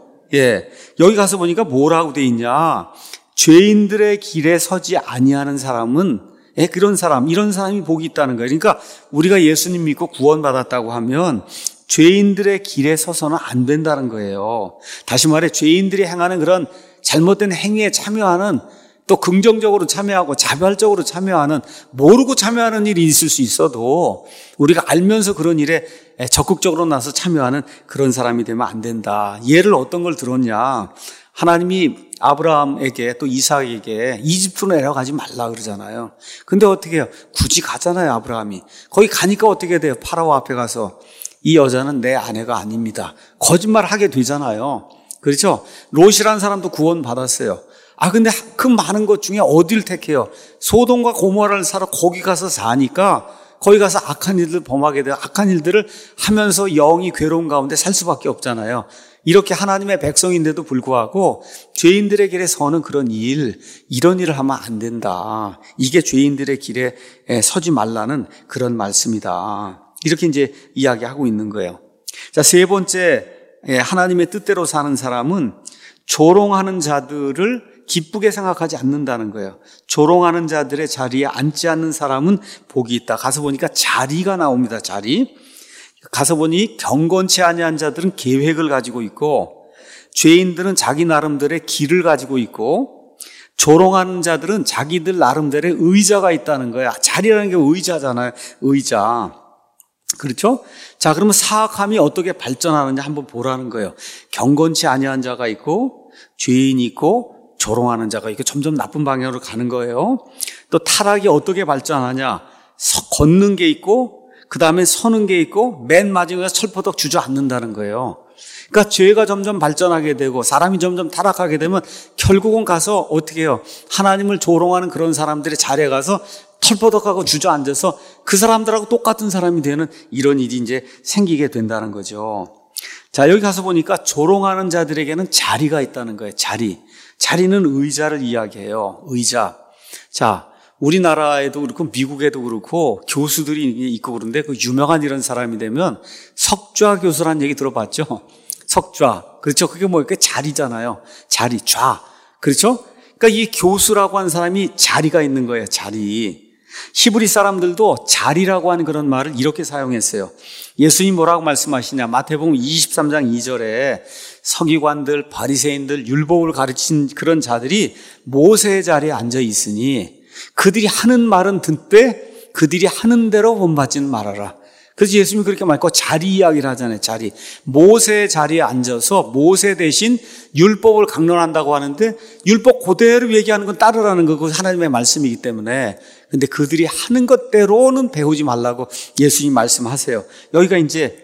여기 가서 보니까 뭐라고 돼 있냐? 죄인들의 길에 서지 아니하는 사람은 그런 사람, 이런 사람이 복이 있다는 거예요. 그러니까 우리가 예수님 믿고 구원받았다고 하면 죄인들의 길에 서서는 안 된다는 거예요. 다시 말해 죄인들이 행하는 그런 잘못된 행위에 참여하는, 또 긍정적으로 참여하고 자발적으로 참여하는, 모르고 참여하는 일이 있을 수 있어도 우리가 알면서 그런 일에 적극적으로 나서 참여하는 그런 사람이 되면 안 된다. 예를 어떤 걸 들었냐? 하나님이 아브라함에게 또 이삭에게 이집트로 내려가지 말라 그러잖아요. 근데 어떻게 해요? 굳이 가잖아요, 아브라함이. 거기 가니까 어떻게 돼요? 파라오 앞에 가서 이 여자는 내 아내가 아닙니다. 거짓말 하게 되잖아요. 그렇죠? 롯이라는 사람도 구원 받았어요. 근데 그 많은 것 중에 어딜 택해요? 소돔과 고모라를 사러 거기 가서 사니까 거기 가서 악한 일들 범하게 돼요. 악한 일들을 하면서 영이 괴로운 가운데 살 수밖에 없잖아요. 이렇게 하나님의 백성인데도 불구하고 죄인들의 길에 서는 그런 일, 이런 일을 하면 안 된다. 이게 죄인들의 길에 서지 말라는 그런 말씀이다. 이렇게 이제 이야기하고 있는 거예요. 자, 세 번째, 하나님의 뜻대로 사는 사람은 조롱하는 자들을 기쁘게 생각하지 않는다는 거예요. 조롱하는 자들의 자리에 앉지 않는 사람은 복이 있다. 가서 보니까 자리가 나옵니다. 자리. 가서 보니 경건치 아니한 자들은 계획을 가지고 있고, 죄인들은 자기 나름대로의 길을 가지고 있고, 조롱하는 자들은 자기들 나름대로의 의자가 있다는 거야. 자리라는 게 의자잖아요. 의자. 그렇죠? 자, 그러면 사악함이 어떻게 발전하느냐 한번 보라는 거예요. 경건치 아니한 자가 있고 죄인이 있고 조롱하는 자가 있고 점점 나쁜 방향으로 가는 거예요. 또 타락이 어떻게 발전하냐? 걷는 게 있고 그 다음에 서는 게 있고 맨 마지막에 철퍼덕 주저앉는다는 거예요. 그러니까 죄가 점점 발전하게 되고 사람이 점점 타락하게 되면 결국은 가서 어떻게 해요? 하나님을 조롱하는 그런 사람들의 자리에 가서 털퍼덕하고 주저앉아서 그 사람들하고 똑같은 사람이 되는 이런 일이 이제 생기게 된다는 거죠. 자, 여기 가서 보니까 조롱하는 자들에게는 자리가 있다는 거예요. 자리는 의자를 이야기해요. 의자. 자, 우리나라에도 그렇고 미국에도 그렇고 교수들이 있고 그런데 그 유명한 이런 사람이 되면 석좌 교수라는 얘기 들어봤죠? 석좌. 그렇죠? 그게 뭐예요? 자리잖아요. 자리, 좌. 그렇죠? 그러니까 이 교수라고 하는 사람이 자리가 있는 거예요. 자리. 히브리 사람들도 자리라고 하는 그런 말을 이렇게 사용했어요. 예수님 뭐라고 말씀하시냐? 마태복음 23장 2절에 서기관들, 바리새인들, 율법을 가르친 그런 자들이 모세의 자리에 앉아 있으니 그들이 하는 말은 듣되 그들이 하는 대로 본받지는 말아라. 그래서 예수님이 그렇게 말했고 자리 이야기를 하잖아요. 자리. 모세의 자리에 앉아서 모세 대신 율법을 강론한다고 하는데 율법 그대로 얘기하는 건 따르라는 거고 하나님의 말씀이기 때문에 근데 그들이 하는 것대로는 배우지 말라고 예수님 말씀하세요. 여기가 이제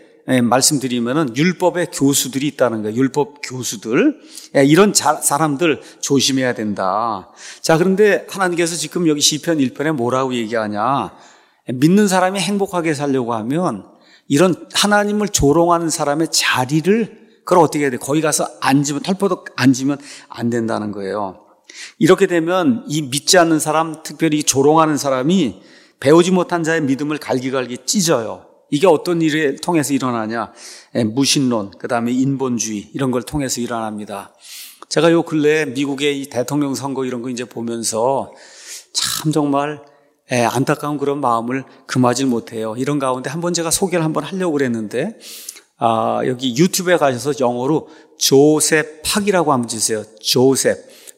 말씀드리면은 율법의 교수들이 있다는 거예요. 율법 교수들. 이런 사람들 조심해야 된다. 자, 그런데 하나님께서 지금 여기 시편 1편에 뭐라고 얘기하냐? 믿는 사람이 행복하게 살려고 하면 이런 하나님을 조롱하는 사람의 자리를 그걸 어떻게 해야 돼? 거기 가서 앉으면 털퍼덕 앉으면 안 된다는 거예요. 이렇게 되면 이 믿지 않는 사람, 특별히 조롱하는 사람이 배우지 못한 자의 믿음을 갈기갈기 찢어요. 이게 어떤 일을 통해서 일어나냐? 무신론, 그 다음에 인본주의 이런 걸 통해서 일어납니다. 제가 요 근래 미국의 이 대통령 선거 이런 거 이제 보면서 참 정말 안타까운 그런 마음을 금하지 못해요. 이런 가운데 한번 제가 소개를 한번 하려고 그랬는데 여기 유튜브에 가셔서 영어로 조셉 팍이라고 한번 주세요. 조셉,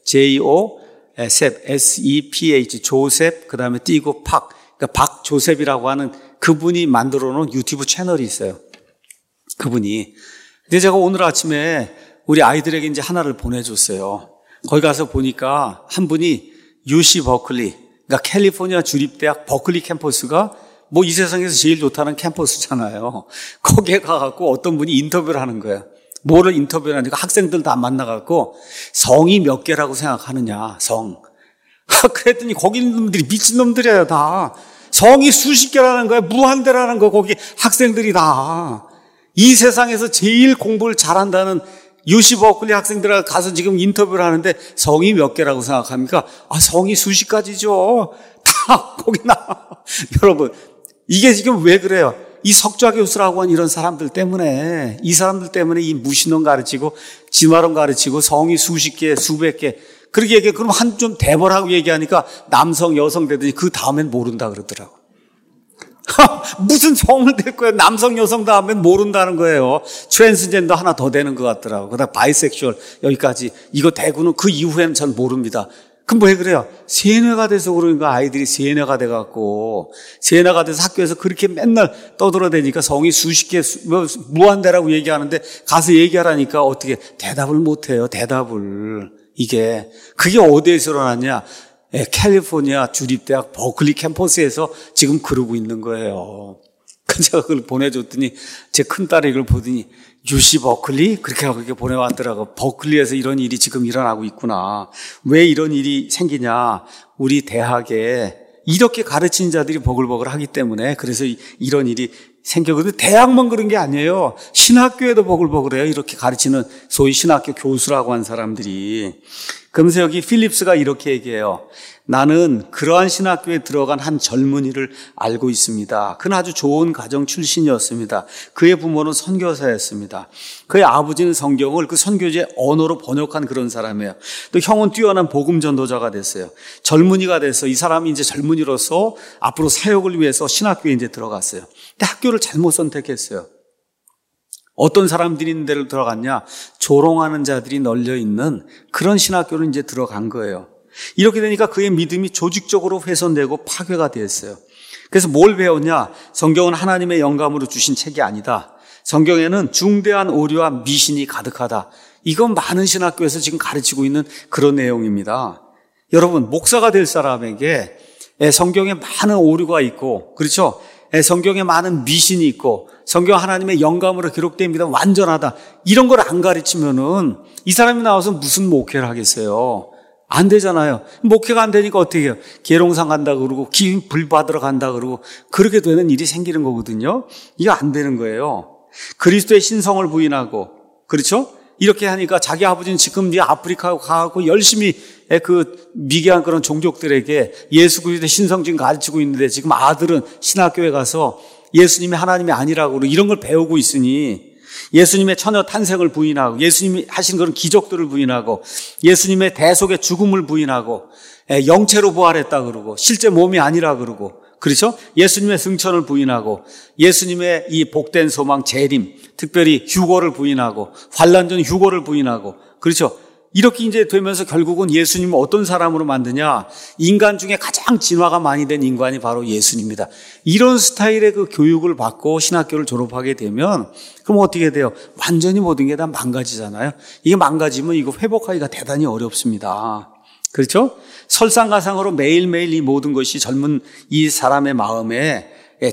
S-E-P-H, 조셉, 그 다음에 띄고 팍, 그러니까 박조셉이라고 하는 그분이 만들어 놓은 유튜브 채널이 있어요. 그분이. 근데 제가 오늘 아침에 우리 아이들에게 이제 하나를 보내줬어요. 거기 가서 보니까 한 분이 UC 버클리, 그러니까 캘리포니아 주립대학 버클리 캠퍼스가 뭐 이 세상에서 제일 좋다는 캠퍼스잖아요. 거기에 가갖고 어떤 분이 인터뷰를 하는 거예요. 뭐를 인터뷰를 하니까 학생들 다 만나갖고 성이 몇 개라고 생각하느냐, 성. 그랬더니 거기 있는 놈들이 미친놈들이에요, 다. 성이 수십 개라는 거야, 무한대라는 거, 거기 학생들이 다. 이 세상에서 제일 공부를 잘한다는 UC 버클리 학생들 가서 지금 인터뷰를 하는데 성이 몇 개라고 생각합니까? 성이 수십 가지죠. 다 거기 여러분, 이게 지금 왜 그래요? 이 석좌 교수라고 하는 이런 사람들 때문에, 이 사람들 때문에 이 무신론 가르치고 진화론 가르치고 성이 수십 개, 수백 개 그렇게 얘기해. 그럼 한 좀 대벌하고 얘기하니까 남성, 여성 되더니 그 다음엔 모른다 그러더라고. 무슨 성을 될 거예요? 남성, 여성 다음엔 모른다는 거예요. 트랜스젠더 하나 더 되는 것 같더라고. 그다음 바이섹슈얼 여기까지. 이거 대구는 그 이후에는 전 모릅니다. 그럼 왜 그래요? 세뇌가 돼서 그러니까 아이들이 세뇌가 돼갖고 세뇌가 돼서 학교에서 그렇게 맨날 떠들어대니까 성이 수십 개 무한대라고 얘기하는데 가서 얘기하라니까 어떻게 대답을 못해요. 대답을. 그게 어디에서 일어났냐? 캘리포니아 주립대학 버클리 캠퍼스에서 지금 그러고 있는 거예요. 제가 그걸 보내줬더니 제 큰딸이 이걸 보더니 UC 버클리? 그렇게 보내왔더라고. 버클리에서 이런 일이 지금 일어나고 있구나. 왜 이런 일이 생기냐? 우리 대학에 이렇게 가르치는 자들이 버글버글 하기 때문에 그래서 이런 일이 생겼거든요. 대학만 그런 게 아니에요. 신학교에도 버글버글해요. 이렇게 가르치는 소위 신학교 교수라고 한 사람들이. 그러면서 여기 필립스가 이렇게 얘기해요. 나는 그러한 신학교에 들어간 한 젊은이를 알고 있습니다. 그는 아주 좋은 가정 출신이었습니다. 그의 부모는 선교사였습니다. 그의 아버지는 성경을 그 선교지의 언어로 번역한 그런 사람이에요. 또 형은 뛰어난 복음 전도자가 됐어요. 젊은이가 돼서 이 사람이 이제 젊은이로서 앞으로 사역을 위해서 신학교에 이제 들어갔어요. 근데 학교를 잘못 선택했어요. 어떤 사람들이 있는 데를 들어갔냐? 조롱하는 자들이 널려 있는 그런 신학교를 이제 들어간 거예요. 이렇게 되니까 그의 믿음이 조직적으로 훼손되고 파괴가 되었어요. 그래서 뭘 배웠냐? 성경은 하나님의 영감으로 주신 책이 아니다. 성경에는 중대한 오류와 미신이 가득하다. 이건 많은 신학교에서 지금 가르치고 있는 그런 내용입니다. 여러분, 목사가 될 사람에게 성경에 많은 오류가 있고, 그렇죠? 성경에 많은 미신이 있고, 성경 하나님의 영감으로 기록됩니다. 완전하다. 이런 걸 안 가르치면은 이 사람이 나와서 무슨 목회를 하겠어요? 안 되잖아요. 목회가 안 되니까 어떻게 해요? 계룡산 간다 그러고, 불 받으러 간다 그러고, 그렇게 되는 일이 생기는 거거든요. 이거 안 되는 거예요. 그리스도의 신성을 부인하고, 그렇죠? 이렇게 하니까 자기 아버지는 지금 아프리카 가고 열심히 그 미개한 그런 종족들에게 예수 그리스도의 신성 지금 가르치고 있는데 지금 아들은 신학교에 가서 예수님이 하나님이 아니라고 이런 걸 배우고 있으니 예수님의 처녀 탄생을 부인하고 예수님이 하신 그런 기적들을 부인하고 예수님의 대속의 죽음을 부인하고 영체로 부활했다 그러고 실제 몸이 아니라 그러고 그렇죠? 예수님의 승천을 부인하고 예수님의 이 복된 소망 재림, 특별히 휴거를 부인하고 환난 전 휴거를 부인하고 그렇죠? 이렇게 이제 되면서 결국은 예수님을 어떤 사람으로 만드냐? 인간 중에 가장 진화가 많이 된 인간이 바로 예수님입니다. 이런 스타일의 그 교육을 받고 신학교를 졸업하게 되면 그럼 어떻게 돼요? 완전히 모든 게 다 망가지잖아요. 이게 망가지면 이거 회복하기가 대단히 어렵습니다. 그렇죠? 설상가상으로 매일매일 이 모든 것이 젊은 이 사람의 마음에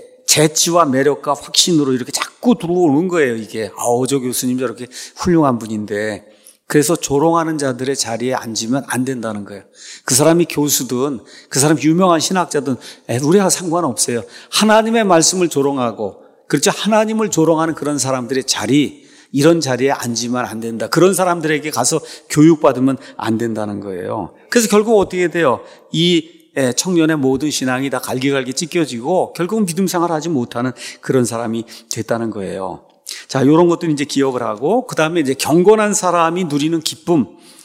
재치와 매력과 확신으로 이렇게 자꾸 들어오는 거예요. 이게 저 교수님 저렇게 훌륭한 분인데 그래서 조롱하는 자들의 자리에 앉으면 안 된다는 거예요. 그 사람이 교수든 그 사람 유명한 신학자든 우리가 상관없어요. 하나님의 말씀을 조롱하고 그렇죠? 하나님을 조롱하는 그런 사람들의 자리 이런 자리에 앉으면 안 된다. 그런 사람들에게 가서 교육받으면 안 된다는 거예요. 그래서 결국 어떻게 돼요? 이 청년의 모든 신앙이 다 갈기갈기 찢겨지고 결국은 믿음 생활을 하지 못하는 그런 사람이 됐다는 거예요. 자, 이런 것들은 이제 기억을 하고 그 다음에 이제 경건한 사람이 누리는 기쁨.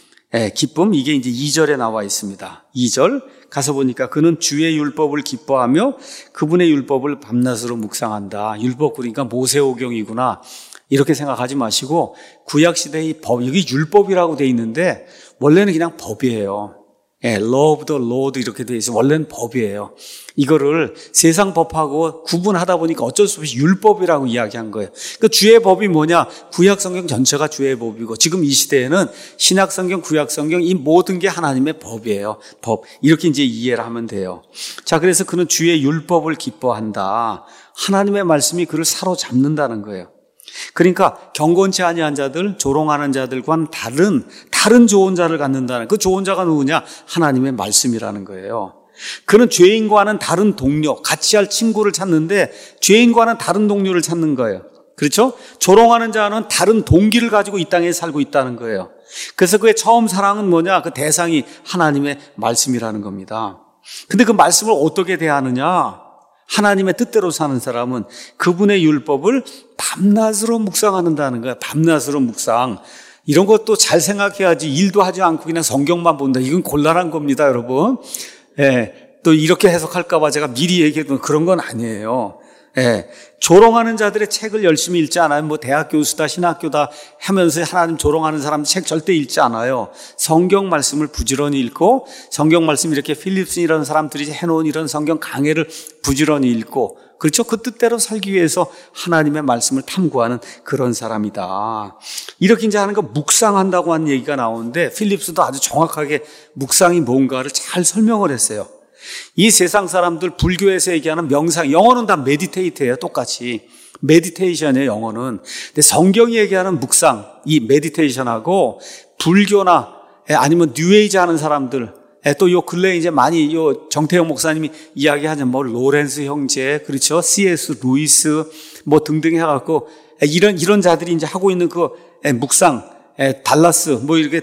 기쁨 이게 이제 2절에 나와 있습니다. 2절 가서 보니까 그는 주의 율법을 기뻐하며 그분의 율법을 밤낮으로 묵상한다. 율법 그러니까 모세오경이구나. 이렇게 생각하지 마시고 구약시대의 법, 여기 율법이라고 돼 있는데 원래는 그냥 법이에요. Law of the Lord 이렇게 돼 있어요. 원래는 법이에요. 이거를 세상 법하고 구분하다 보니까 어쩔 수 없이 율법이라고 이야기한 거예요. 그러니까 주의 법이 뭐냐? 구약성경 전체가 주의 법이고 지금 이 시대에는 신약성경, 구약성경 이 모든 게 하나님의 법이에요. 법. 이렇게 이제 이해를 하면 돼요. 자, 그래서 그는 주의 율법을 기뻐한다. 하나님의 말씀이 그를 사로잡는다는 거예요. 그러니까 경건치 아니한 자들, 조롱하는 자들과는 다른 좋은 자를 갖는다는 그 좋은 자가 누구냐? 하나님의 말씀이라는 거예요. 그는 죄인과는 다른 동료, 같이 할 친구를 찾는데 죄인과는 다른 동료를 찾는 거예요. 그렇죠? 조롱하는 자는 다른 동기를 가지고 이 땅에 살고 있다는 거예요. 그래서 그의 처음 사랑은 뭐냐? 그 대상이 하나님의 말씀이라는 겁니다. 근데 그 말씀을 어떻게 대하느냐? 하나님의 뜻대로 사는 사람은 그분의 율법을 밤낮으로 묵상한다는 거야. 밤낮으로 묵상. 이런 것도 잘 생각해야지 일도 하지 않고 그냥 성경만 본다. 이건 곤란한 겁니다, 여러분. 또 이렇게 해석할까 봐 제가 미리 얘기해도 그런 건 아니에요. 조롱하는 자들의 책을 열심히 읽지 않아요. 뭐 대학 교수다 신학교다 하면서 하나님 조롱하는 사람 책 절대 읽지 않아요. 성경 말씀을 부지런히 읽고 성경 말씀 이렇게 필립슨 이런 사람들이 해놓은 이런 성경 강해를 부지런히 읽고 그렇죠? 그 뜻대로 살기 위해서 하나님의 말씀을 탐구하는 그런 사람이다. 이렇게 이제 하는 거 묵상한다고 하는 얘기가 나오는데 필립스도 아주 정확하게 묵상이 뭔가를 잘 설명을 했어요. 이 세상 사람들 불교에서 얘기하는 명상, 영어는 다 메디테이트예요. 똑같이. 메디테이션이에요, 영어는. 근데 성경이 얘기하는 묵상, 이 메디테이션하고 불교나 아니면 뉴에이지 하는 사람들, 또 요 근래에 이제 많이 요 정태영 목사님이 이야기하는 뭐 로렌스 형제, 그렇죠? C.S. 루이스 뭐 등등 해갖고 이런 자들이 이제 하고 있는 그 묵상, 달라스 뭐 이렇게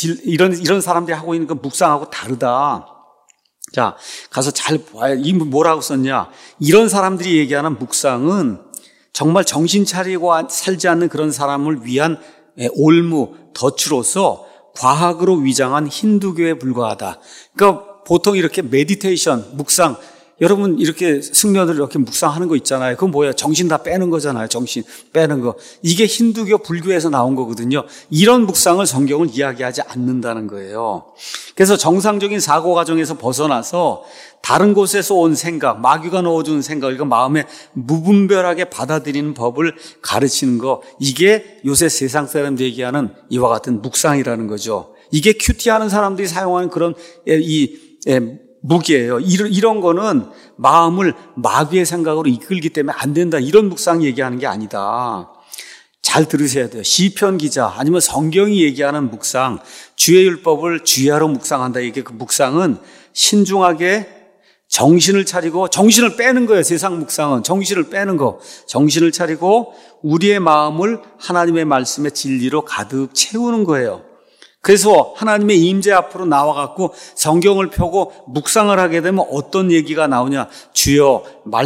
이런 사람들이 하고 있는 그 묵상하고 다르다. 자, 가서 잘 봐요. 이 뭐라고 썼냐? 이런 사람들이 얘기하는 묵상은 정말 정신 차리고 살지 않는 그런 사람을 위한 올무, 덫으로서 과학으로 위장한 힌두교에 불과하다. 그러니까 보통 이렇게 메디테이션, 묵상, 여러분 이렇게 승려들 이렇게 묵상하는 거 있잖아요. 그건 뭐예요? 정신 다 빼는 거잖아요. 정신 빼는 거. 이게 힌두교 불교에서 나온 거거든요. 이런 묵상을 성경은 이야기하지 않는다는 거예요. 그래서 정상적인 사고 과정에서 벗어나서 다른 곳에서 온 생각, 마귀가 넣어준 생각, 이거 마음에 무분별하게 받아들이는 법을 가르치는 거, 이게 요새 세상 사람들이 얘기하는 이와 같은 묵상이라는 거죠. 이게 큐티하는 사람들이 사용하는 그런 무기예요. 이런 거는 마음을 마귀의 생각으로 이끌기 때문에 안 된다. 이런 묵상 얘기하는 게 아니다. 잘 들으셔야 돼요. 시편 기자 아니면 성경이 얘기하는 묵상, 주의 율법을 주야로 묵상한다. 이게 그 묵상은 신중하게 정신을 차리고, 정신을 빼는 거예요. 세상 묵상은 정신을 빼는 거. 정신을 차리고 우리의 마음을 하나님의 말씀의 진리로 가득 채우는 거예요. 그래서 하나님의 임재 앞으로 나와갖고 성경을 펴고 묵상을 하게 되면 어떤 얘기가 나오냐? 주여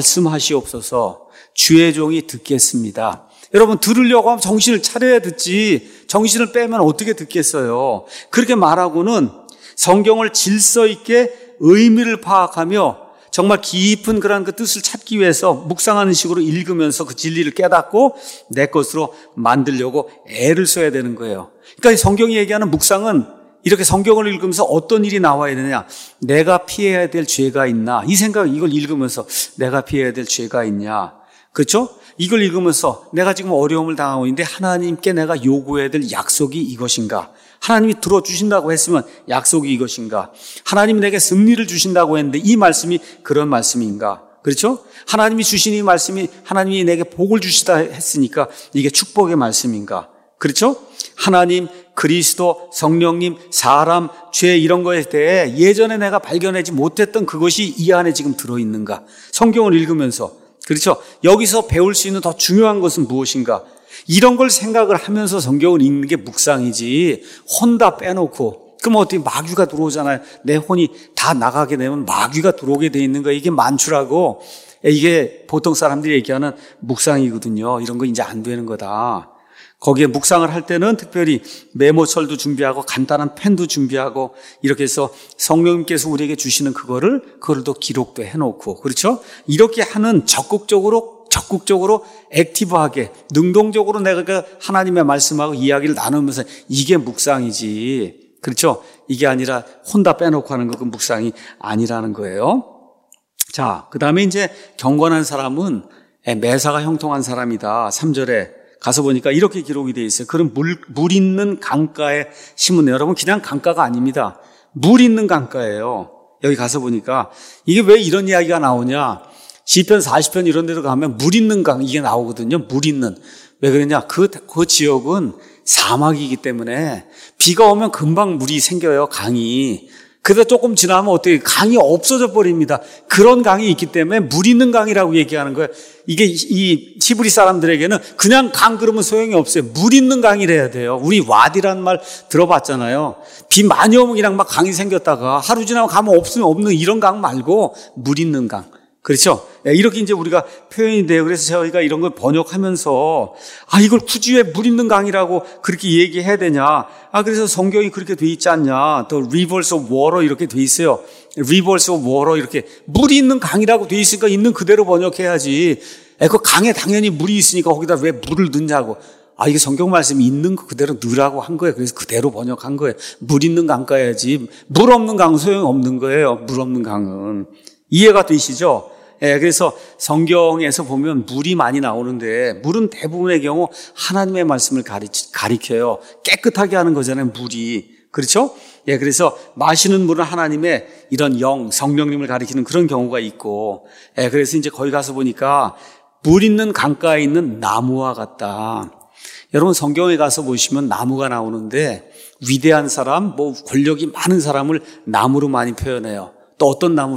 말씀하시옵소서. 주의 종이 듣겠습니다. 여러분, 들으려고 하면 정신을 차려야 듣지, 정신을 빼면 어떻게 듣겠어요? 그렇게 말하고는 성경을 질서 있게 의미를 파악하며 정말 깊은 그런 그 뜻을 찾기 위해서 묵상하는 식으로 읽으면서 그 진리를 깨닫고 내 것으로 만들려고 애를 써야 되는 거예요. 그러니까 성경이 얘기하는 묵상은 이렇게 성경을 읽으면서 어떤 일이 나와야 되느냐? 내가 피해야 될 죄가 있나? 이 생각, 이걸 읽으면서 내가 피해야 될 죄가 있냐? 그렇죠? 이걸 읽으면서 내가 지금 어려움을 당하고 있는데 하나님께 내가 요구해야 될 약속이 이것인가? 하나님이 들어주신다고 했으면 약속이 이것인가? 하나님이 내게 승리를 주신다고 했는데 이 말씀이 그런 말씀인가? 그렇죠? 하나님이 주신 이 말씀이 하나님이 내게 복을 주시다 했으니까 이게 축복의 말씀인가? 그렇죠? 하나님, 그리스도, 성령님, 사람, 죄 이런 거에 대해 예전에 내가 발견하지 못했던 그것이 이 안에 지금 들어있는가? 성경을 읽으면서. 그렇죠? 여기서 배울 수 있는 더 중요한 것은 무엇인가? 이런 걸 생각을 하면서 성경을 읽는 게 묵상이지, 혼 다 빼놓고, 그럼 어떻게 마귀가 들어오잖아요. 내 혼이 다 나가게 되면 마귀가 들어오게 돼 있는 거예요. 이게 만추라고, 이게 보통 사람들이 얘기하는 묵상이거든요. 이런 거 이제 안 되는 거다. 거기에 묵상을 할 때는 특별히 메모철도 준비하고 간단한 펜도 준비하고 이렇게 해서 성령님께서 우리에게 주시는 그거를 또 기록도 해놓고, 그렇죠? 이렇게 하는 적극적으로 액티브하게 능동적으로 내가 하나님의 말씀하고 이야기를 나누면서 이게 묵상이지, 그렇죠? 이게 아니라 혼다 빼놓고 하는 거, 그 묵상이 아니라는 거예요. 자, 그 다음에 이제 경건한 사람은 매사가 형통한 사람이다. 3절에 가서 보니까 이렇게 기록이 되어 있어요. 그런 물 있는 강가에 심은, 여러분 그냥 강가가 아닙니다. 물 있는 강가예요. 여기 가서 보니까 이게 왜 이런 이야기가 나오냐? 시편 40편 이런 데로 가면 물 있는 강 이게 나오거든요. 물 있는. 왜 그러냐? 그 지역은 사막이기 때문에 비가 오면 금방 물이 생겨요. 강이. 그래서 조금 지나면 어떻게 강이 없어져 버립니다. 그런 강이 있기 때문에 물 있는 강이라고 얘기하는 거예요. 이게 이 히브리 사람들에게는 그냥 강 그러면 소용이 없어요. 물 있는 강이래야 돼요. 우리 와디라는 말 들어봤잖아요. 비 많이 오면 그냥 막 강이 생겼다가 하루 지나면 가면 없으면 없는 이런 강 말고 물 있는 강. 그렇죠? 이렇게 이제 우리가 표현이 돼요. 그래서 저희가 이런 걸 번역하면서 이걸 굳이 왜 물 있는 강이라고 그렇게 얘기해야 되냐? 그래서 성경이 그렇게 돼 있지 않냐? 또 rivers of water 이렇게 돼 있어요. rivers of water 이렇게 물이 있는 강이라고 돼 있으니까 있는 그대로 번역해야지. 그 강에 당연히 물이 있으니까 거기다 왜 물을 넣냐고. 이게 성경 말씀이 있는 거 그대로 넣으라고 한 거예요. 그래서 그대로 번역한 거예요. 물 있는 강 가야지. 물 없는 강은 소용없는 거예요. 물 없는 강은. 이해가 되시죠? 그래서 성경에서 보면 물이 많이 나오는데 물은 대부분의 경우 하나님의 말씀을 가리켜요. 깨끗하게 하는 거잖아요, 물이. 그렇죠? 그래서 마시는 물은 하나님의 이런 영, 성령님을 가리키는 그런 경우가 있고, 그래서 이제 거기 가서 보니까 물 있는 강가에 있는 나무와 같다. 여러분 성경에 가서 보시면 나무가 나오는데 위대한 사람, 권력이 많은 사람을 나무로 많이 표현해요. 또 어떤 나무?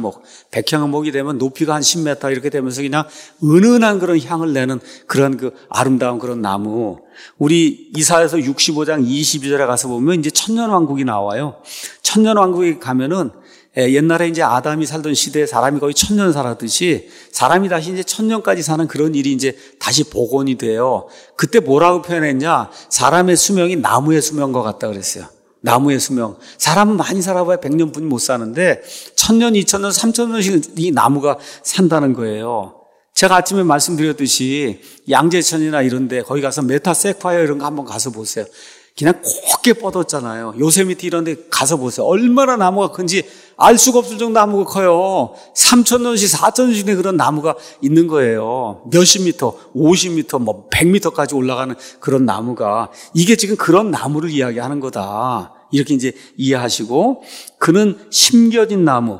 백향목이 되면 높이가 한 10m 이렇게 되면서 그냥 은은한 그런 향을 내는 그런 그 아름다운 그런 나무. 우리 이사야서 65장 22절에 가서 보면 이제 천년왕국이 나와요. 천년왕국에 가면은 옛날에 이제 아담이 살던 시대에 사람이 거의 1000년 살았듯이 사람이 다시 이제 1000년까지 사는 그런 일이 이제 다시 복원이 돼요. 그때 뭐라고 표현했냐? 사람의 수명이 나무의 수명과 같다 그랬어요. 나무의 수명. 사람은 많이 살아봐야 100년뿐이 못 사는데 1000년, 2000년, 3000년씩 이 나무가 산다는 거예요. 제가 아침에 말씀드렸듯이 양재천이나 이런 데 거기 가서 메타세콰이어 이런 거 한번 가서 보세요. 그냥 곱게 뻗었잖아요. 요세미티 이런 데 가서 보세요. 얼마나 나무가 큰지 알 수가 없을 정도 나무가 커요. 3000년씩 4000년씩 그런 나무가 있는 거예요. 몇십 미터, 50미터, 100미터까지 올라가는 그런 나무가. 이게 지금 그런 나무를 이야기하는 거다. 이렇게 이제 이해하시고, 그는 심겨진 나무.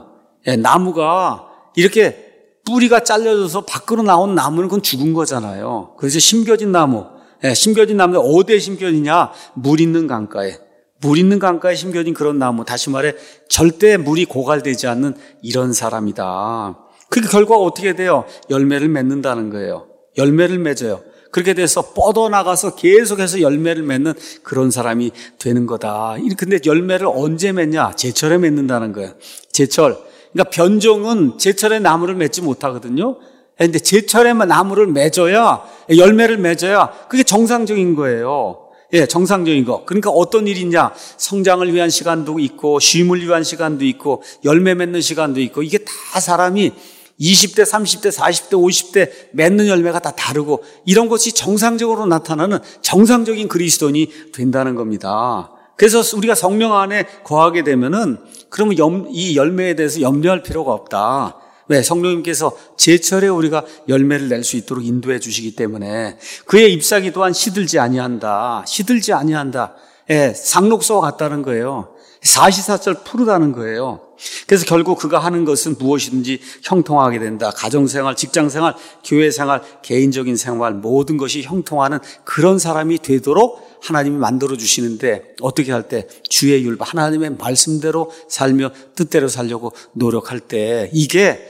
나무가 이렇게 뿌리가 잘려져서 밖으로 나온 나무는 그건 죽은 거잖아요. 그래서 심겨진 나무. 심겨진 나무는 어디에 심겨지냐? 물 있는 강가에. 물 있는 강가에 심겨진 그런 나무. 다시 말해 절대 물이 고갈되지 않는 이런 사람이다. 그 결과가 어떻게 돼요? 열매를 맺는다는 거예요. 열매를 맺어요. 그렇게 돼서 뻗어나가서 계속해서 열매를 맺는 그런 사람이 되는 거다. 근데 열매를 언제 맺냐? 제철에 맺는다는 거예요. 제철. 그러니까 변종은 제철에 나무를 맺지 못하거든요. 그런데 제철에만 나무를 맺어야, 열매를 맺어야 그게 정상적인 거예요. 정상적인 거. 그러니까 어떤 일이냐? 성장을 위한 시간도 있고, 쉼을 위한 시간도 있고, 열매 맺는 시간도 있고, 이게 다 사람이 20대, 30대, 40대, 50대 맺는 열매가 다 다르고, 이런 것이 정상적으로 나타나는 정상적인 그리스도인이 된다는 겁니다. 그래서 우리가 성령 안에 거하게 되면은, 그러면 이 열매에 대해서 염려할 필요가 없다. 왜? 성령님께서 제철에 우리가 열매를 낼 수 있도록 인도해 주시기 때문에 그의 잎사귀 또한 시들지 아니한다. 시들지 아니한다. 상록수와 같다는 거예요. 사시사철 푸르다는 거예요. 그래서 결국 그가 하는 것은 무엇이든지 형통하게 된다. 가정생활, 직장생활, 교회생활, 개인적인 생활 모든 것이 형통하는 그런 사람이 되도록 하나님이 만들어 주시는데 어떻게 할 때? 주의 율법, 하나님의 말씀대로 살며 뜻대로 살려고 노력할 때 이게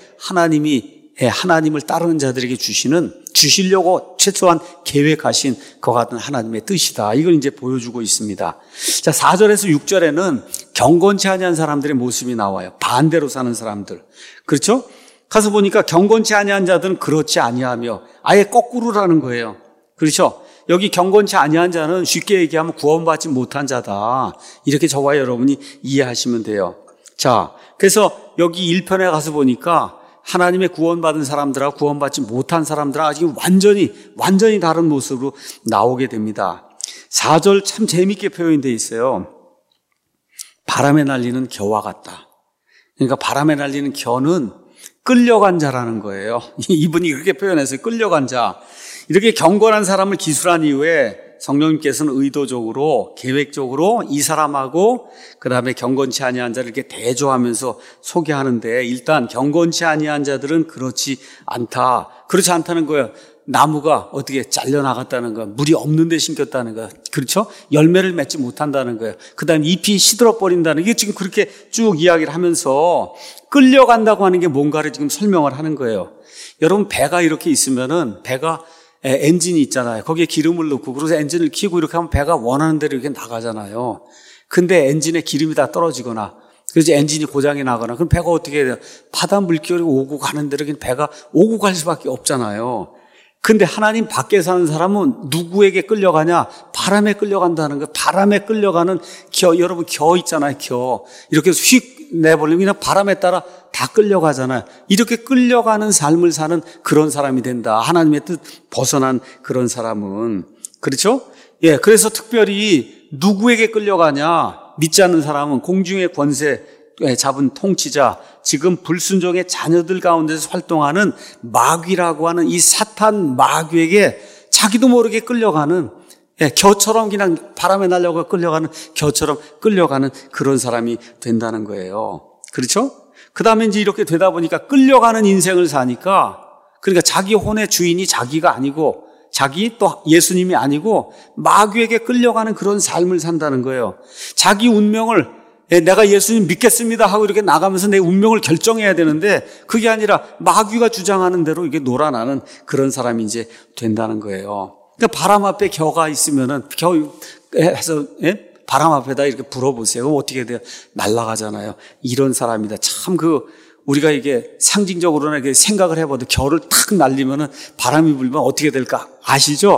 하나님을 따르는 자들에게 주시려고 최초한 계획하신 그 같은 하나님의 뜻이다. 이걸 이제 보여주고 있습니다. 자, 4절에서 6절에는 경건치 아니한 사람들의 모습이 나와요. 반대로 사는 사람들. 그렇죠? 가서 보니까 경건치 아니한 자들은 그렇지 아니하며 아예 거꾸로라는 거예요. 그렇죠? 여기 경건치 아니한 자는 쉽게 얘기하면 구원받지 못한 자다. 이렇게 저와 여러분이 이해하시면 돼요. 자, 그래서 여기 1편에 가서 보니까 하나님의 구원받은 사람들하고 구원받지 못한 사람들하고 지금 완전히 다른 모습으로 나오게 됩니다. 4절 참 재미있게 표현되어 있어요. 바람에 날리는 겨와 같다. 그러니까 바람에 날리는 겨는 끌려간 자라는 거예요. 이분이 그렇게 표현했어요. 끌려간 자. 이렇게 경건한 사람을 기술한 이후에 성령님께서는 의도적으로 계획적으로 이 사람하고 그다음에 경건치 아니한 자를 이렇게 대조하면서 소개하는데 일단 경건치 아니한 자들은 그렇지 않다는 거예요. 나무가 어떻게 잘려나갔다는 거, 물이 없는 데 심겼다는 거, 그렇죠? 열매를 맺지 못한다는 거예요. 그다음에 잎이 시들어버린다는 게 지금 그렇게 쭉 이야기를 하면서 끌려간다고 하는 게 뭔가를 지금 설명을 하는 거예요. 여러분 배가 이렇게 있으면은 배가 엔진이 있잖아요. 거기에 기름을 넣고 그래서 엔진을 켜고 이렇게 하면 배가 원하는 대로 이렇게 나가잖아요. 근데 엔진에 기름이 다 떨어지거나 그래서 엔진이 고장이 나거나 그럼 배가 어떻게 해야 돼요? 바다 물결이 오고 가는 대로 배가 오고 갈 수밖에 없잖아요. 근데 하나님 밖에 사는 사람은 누구에게 끌려가냐? 바람에 끌려간다는 거예요. 바람에 끌려가는 여러분 겨 있잖아요. 겨. 이렇게 휙 내버리면 그냥 바람에 따라 다 끌려가잖아요. 이렇게 끌려가는 삶을 사는 그런 사람이 된다. 하나님의 뜻 벗어난 그런 사람은. 그렇죠? 그래서 특별히 누구에게 끌려가냐? 믿지 않는 사람은 공중의 권세 잡은 통치자, 지금 불순종의 자녀들 가운데서 활동하는 마귀라고 하는 이 사탄 마귀에게 자기도 모르게 끌려가는 겨처럼 그냥 바람에 날려가 끌려가는 겨처럼 끌려가는 그런 사람이 된다는 거예요. 그렇죠? 그 다음에 이제 이렇게 되다 보니까 끌려가는 인생을 사니까 그러니까 자기 혼의 주인이 자기가 아니고 자기 또 예수님이 아니고 마귀에게 끌려가는 그런 삶을 산다는 거예요. 자기 운명을 내가 예수님 믿겠습니다 하고 이렇게 나가면서 내 운명을 결정해야 되는데 그게 아니라 마귀가 주장하는 대로 이게 놀아나는 그런 사람이 이제 된다는 거예요. 그러니까 바람 앞에 겨가 있으면은 해서 바람 앞에다 이렇게 불어보세요. 그럼 어떻게 돼요? 날아가잖아요. 이런 사람이다. 참 우리가 이게 상징적으로는 이렇게 생각을 해봐도 겨를 탁 날리면은 바람이 불면 어떻게 될까? 아시죠?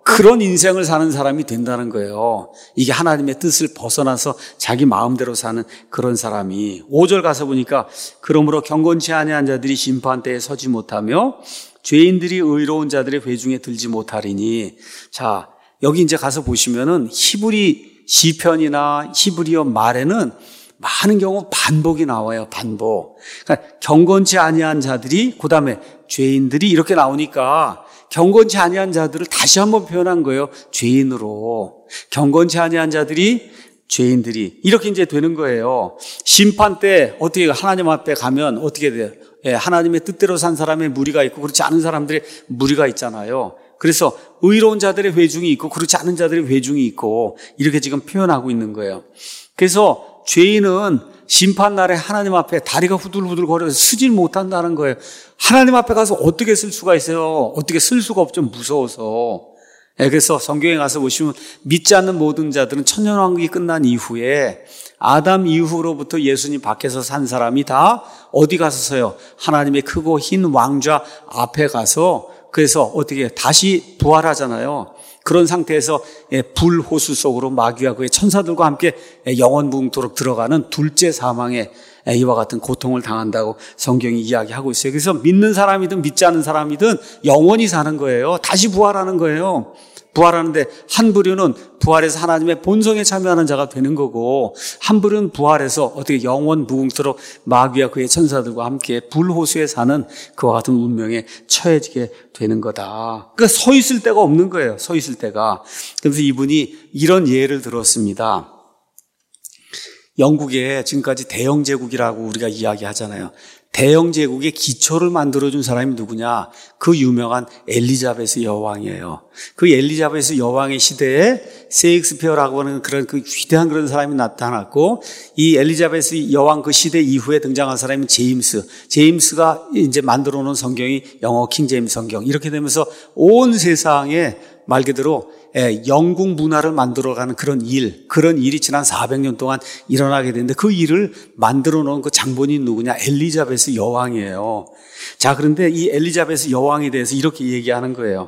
그런 인생을 사는 사람이 된다는 거예요. 이게 하나님의 뜻을 벗어나서 자기 마음대로 사는 그런 사람이. 5절 가서 보니까 그러므로 경건치 아니한 자들이 심판대에 서지 못하며 죄인들이 의로운 자들의 회중에 들지 못하리니. 자, 여기 이제 가서 보시면은 히브리 시편이나 히브리어 말에는 많은 경우 반복이 나와요. 반복. 그러니까 경건치 아니한 자들이, 그다음에 죄인들이 이렇게 나오니까 경건치 아니한 자들을 다시 한번 표현한 거예요. 죄인으로. 경건치 아니한 자들이, 죄인들이 이렇게 이제 되는 거예요. 심판 때 어떻게 하나님 앞에 가면 어떻게 돼요? 예, 하나님의 뜻대로 산 사람의 무리가 있고 그렇지 않은 사람들의 무리가 있잖아요. 그래서 의로운 자들의 회중이 있고 그렇지 않은 자들의 회중이 있고 이렇게 지금 표현하고 있는 거예요. 그래서 죄인은 심판날에 하나님 앞에 다리가 후들후들 거려서 쓰질 못한다는 거예요. 하나님 앞에 가서 어떻게 쓸 수가 있어요? 어떻게 쓸 수가 없죠. 무서워서. 그래서 성경에 가서 보시면 믿지 않는 모든 자들은 천년왕국이 끝난 이후에 아담 이후로부터 예수님 밖에서 산 사람이 다 어디 가서 서요? 하나님의 크고 흰 왕좌 앞에 가서 그래서 어떻게 다시 부활하잖아요. 그런 상태에서 불호수 속으로 마귀와 그의 천사들과 함께 영원무궁토록 들어가는 둘째 사망에 이와 같은 고통을 당한다고 성경이 이야기하고 있어요. 그래서 믿는 사람이든 믿지 않는 사람이든 영원히 사는 거예요. 다시 부활하는 거예요. 부활하는데 한 부류는 부활해서 하나님의 본성에 참여하는 자가 되는 거고 한 부류는 부활해서 어떻게 영원 무궁토록 마귀와 그의 천사들과 함께 불호수에 사는 그와 같은 운명에 처해지게 되는 거다. 그러니까 서 있을 데가 없는 거예요. 서 있을 데가. 그래서 이분이 이런 예를 들었습니다. 영국에 지금까지 대영제국이라고 우리가 이야기하잖아요. 대영제국의 기초를 만들어준 사람이 누구냐? 그 유명한 엘리자베스 여왕이에요. 그 엘리자베스 여왕의 시대에 셰익스피어라고 하는 그런 그 위대한 그런 사람이 나타났고 이 엘리자베스 여왕 그 시대 이후에 등장한 사람이 제임스가 이제 만들어 놓은 성경이 영어 킹제임스 성경 이렇게 되면서 온 세상에 말 그대로 영국 문화를 만들어가는 그런 일이 지난 400년 동안 일어나게 되는데 그 일을 만들어 놓은 그 장본이 누구냐? 엘리자베스 여왕이에요. 자, 그런데 이 엘리자베스 여왕에 대해서 이렇게 얘기하는 거예요.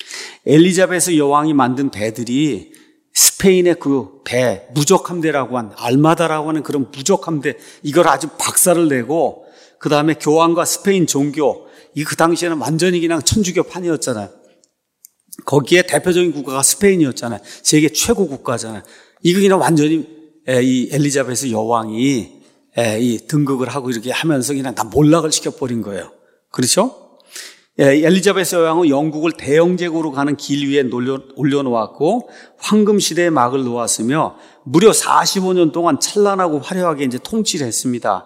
엘리자베스 여왕이 만든 배들이 스페인의 그 배, 무적함대라고 한, 알마다라고 하는 그런 무적함대, 이걸 아주 박살을 내고, 그 다음에 교황과 스페인 종교, 이 그 당시에는 완전히 그냥 천주교판이었잖아요. 거기에 대표적인 국가가 스페인이었잖아요. 세계 최고 국가잖아요. 이거 그냥 완전히 이 엘리자베스 여왕이 이 등극을 하고 이렇게 하면서 그냥 다 몰락을 시켜버린 거예요. 그렇죠? 엘리자베스 여왕은 영국을 대영제국으로 가는 길 위에 올려놓았고 황금시대의 막을 놓았으며 무려 45년 동안 찬란하고 화려하게 이제 통치를 했습니다.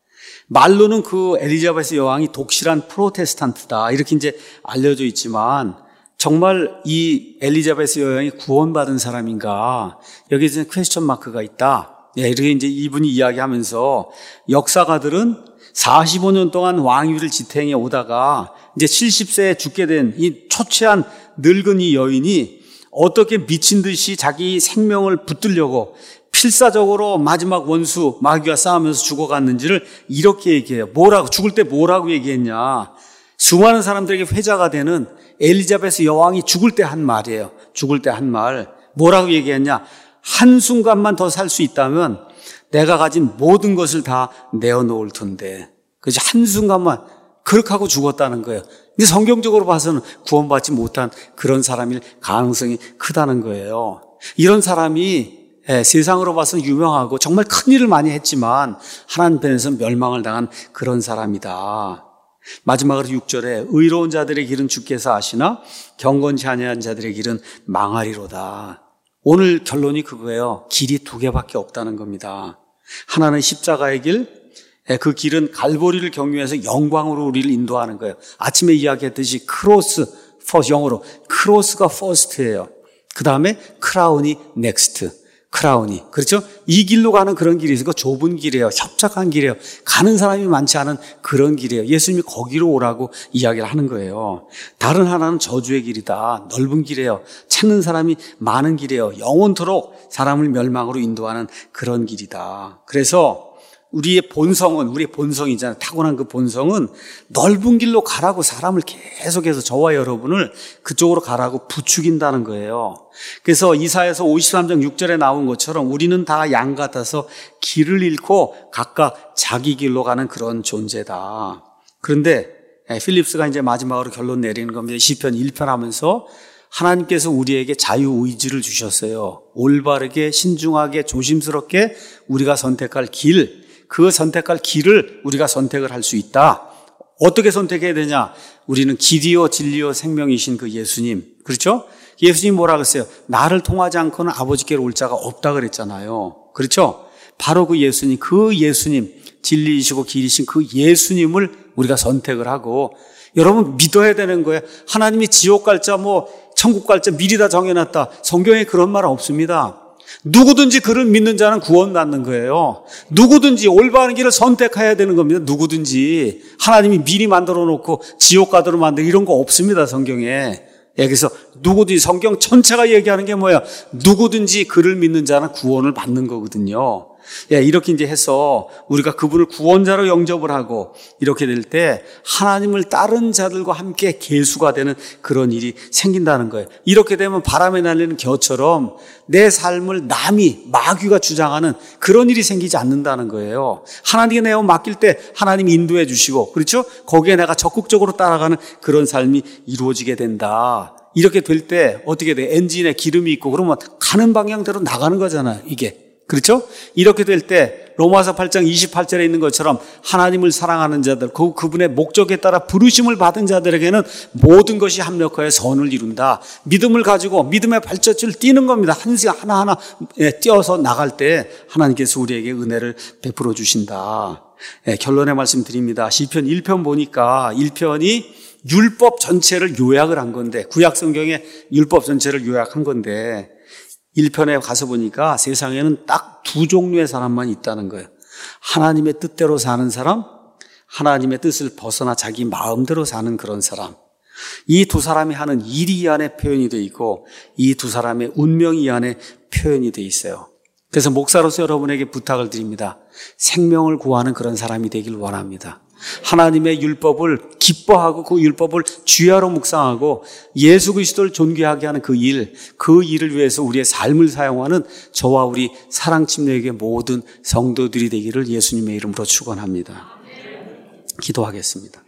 말로는 그 엘리자베스 여왕이 독실한 프로테스탄트다 이렇게 이제 알려져 있지만 정말 이 엘리자베스 여왕이 구원받은 사람인가? 여기에 퀘스천 마크가 있다. 이렇게 이제 이분이 이야기하면서 역사가들은 45년 동안 왕위를 지탱해 오다가 이제 70세에 죽게 된 이 초췌한 늙은이 여인이 어떻게 미친 듯이 자기 생명을 붙들려고 필사적으로 마지막 원수 마귀와 싸우면서 죽어갔는지를 이렇게 얘기해요. 죽을 때 뭐라고 얘기했냐? 수많은 사람들에게 회자가 되는 엘리자베스 여왕이 죽을 때 한 말이에요. 죽을 때 한 말. 뭐라고 얘기했냐? 한순간만 더 살 수 있다면 내가 가진 모든 것을 다 내어놓을 텐데. 그래서 한순간만 그렇게 하고 죽었다는 거예요. 근데 성경적으로 봐서는 구원받지 못한 그런 사람일 가능성이 크다는 거예요. 이런 사람이 세상으로 봐서는 유명하고 정말 큰 일을 많이 했지만 하나님 편에서 멸망을 당한 그런 사람이다. 마지막으로 6절에 의로운 자들의 길은 주께서 아시나 경건치 아니한 자들의 길은 망하리로다. 오늘 결론이 그거예요. 길이 두 개밖에 없다는 겁니다. 하나는 십자가의 길, 그 길은 갈보리를 경유해서 영광으로 우리를 인도하는 거예요. 아침에 이야기했듯이 크로스, 영어로 크로스가 퍼스트예요. 그 다음에 크라운이 넥스트. 크라운이. 그렇죠? 이 길로 가는 그런 길이 있어요. 좁은 길이에요. 협착한 길이에요. 가는 사람이 많지 않은 그런 길이에요. 예수님이 거기로 오라고 이야기를 하는 거예요. 다른 하나는 저주의 길이다. 넓은 길이에요. 찾는 사람이 많은 길이에요. 영원토록 사람을 멸망으로 인도하는 그런 길이다. 그래서 우리의 본성이잖아요. 타고난 그 본성은 넓은 길로 가라고 사람을 계속해서 저와 여러분을 그쪽으로 가라고 부추긴다는 거예요. 그래서 이사야서 53장 6절에 나온 것처럼 우리는 다 양 같아서 길을 잃고 각각 자기 길로 가는 그런 존재다. 그런데 필립스가 이제 마지막으로 결론 내리는 겁니다. 시편 1편 하면서 하나님께서 우리에게 자유의지를 주셨어요. 올바르게 신중하게 조심스럽게 우리가 선택할 길, 그 선택할 길을 우리가 선택을 할 수 있다. 어떻게 선택해야 되냐? 우리는 길이요 진리요 생명이신 그 예수님, 그렇죠? 예수님 뭐라 그랬어요? 나를 통하지 않고는 아버지께로 올 자가 없다 그랬잖아요. 그렇죠? 바로 그 예수님, 진리이시고 길이신 그 예수님을 우리가 선택을 하고, 여러분 믿어야 되는 거예요. 하나님이 지옥 갈자 천국 갈자 미리 다 정해놨다. 성경에 그런 말 없습니다. 누구든지 그를 믿는 자는 구원받는 거예요. 누구든지 올바른 길을 선택해야 되는 겁니다. 누구든지. 하나님이 미리 만들어 놓고 지옥 가도록 만들고 이런 거 없습니다. 성경에. 그래서 누구든지, 성경 전체가 얘기하는 게 뭐야? 누구든지 그를 믿는 자는 구원을 받는 거거든요. 이렇게 이제 해서 우리가 그분을 구원자로 영접을 하고 이렇게 될 때 하나님을 따른 자들과 함께 계수가 되는 그런 일이 생긴다는 거예요. 이렇게 되면 바람에 날리는 겨처럼 내 삶을 마귀가 주장하는 그런 일이 생기지 않는다는 거예요. 하나님께 내가 맡길 때 하나님이 인도해 주시고, 그렇죠? 거기에 내가 적극적으로 따라가는 그런 삶이 이루어지게 된다. 이렇게 될 때 어떻게 돼? 엔진에 기름이 있고 그러면 가는 방향대로 나가는 거잖아요, 이게. 그렇죠? 이렇게 될 때 로마서 8장 28절에 있는 것처럼 하나님을 사랑하는 자들, 그분의 목적에 따라 부르심을 받은 자들에게는 모든 것이 합력하여 선을 이룬다. 믿음을 가지고 믿음의 발자취를 띄는 겁니다. 하나하나 띄어서 나갈 때 하나님께서 우리에게 은혜를 베풀어 주신다. 결론의 말씀 드립니다. 시편 1편 보니까 1편이 율법 전체를 요약을 한 건데, 구약 성경의 율법 전체를 요약한 건데 1편에 가서 보니까 세상에는 딱 두 종류의 사람만 있다는 거예요. 하나님의 뜻대로 사는 사람, 하나님의 뜻을 벗어나 자기 마음대로 사는 그런 사람. 이 두 사람이 하는 일이 이 안에 표현이 되어 있고 이 두 사람의 운명이 이 안에 표현이 되어 있어요. 그래서 목사로서 여러분에게 부탁을 드립니다. 생명을 구하는 그런 사람이 되길 원합니다. 하나님의 율법을 기뻐하고 그 율법을 주야로 묵상하고 예수 그리스도를 존귀하게 하는 그 일을 위해서 우리의 삶을 사용하는 저와 우리 사랑침례교회 모든 성도들이 되기를 예수님의 이름으로 축원합니다. 기도하겠습니다.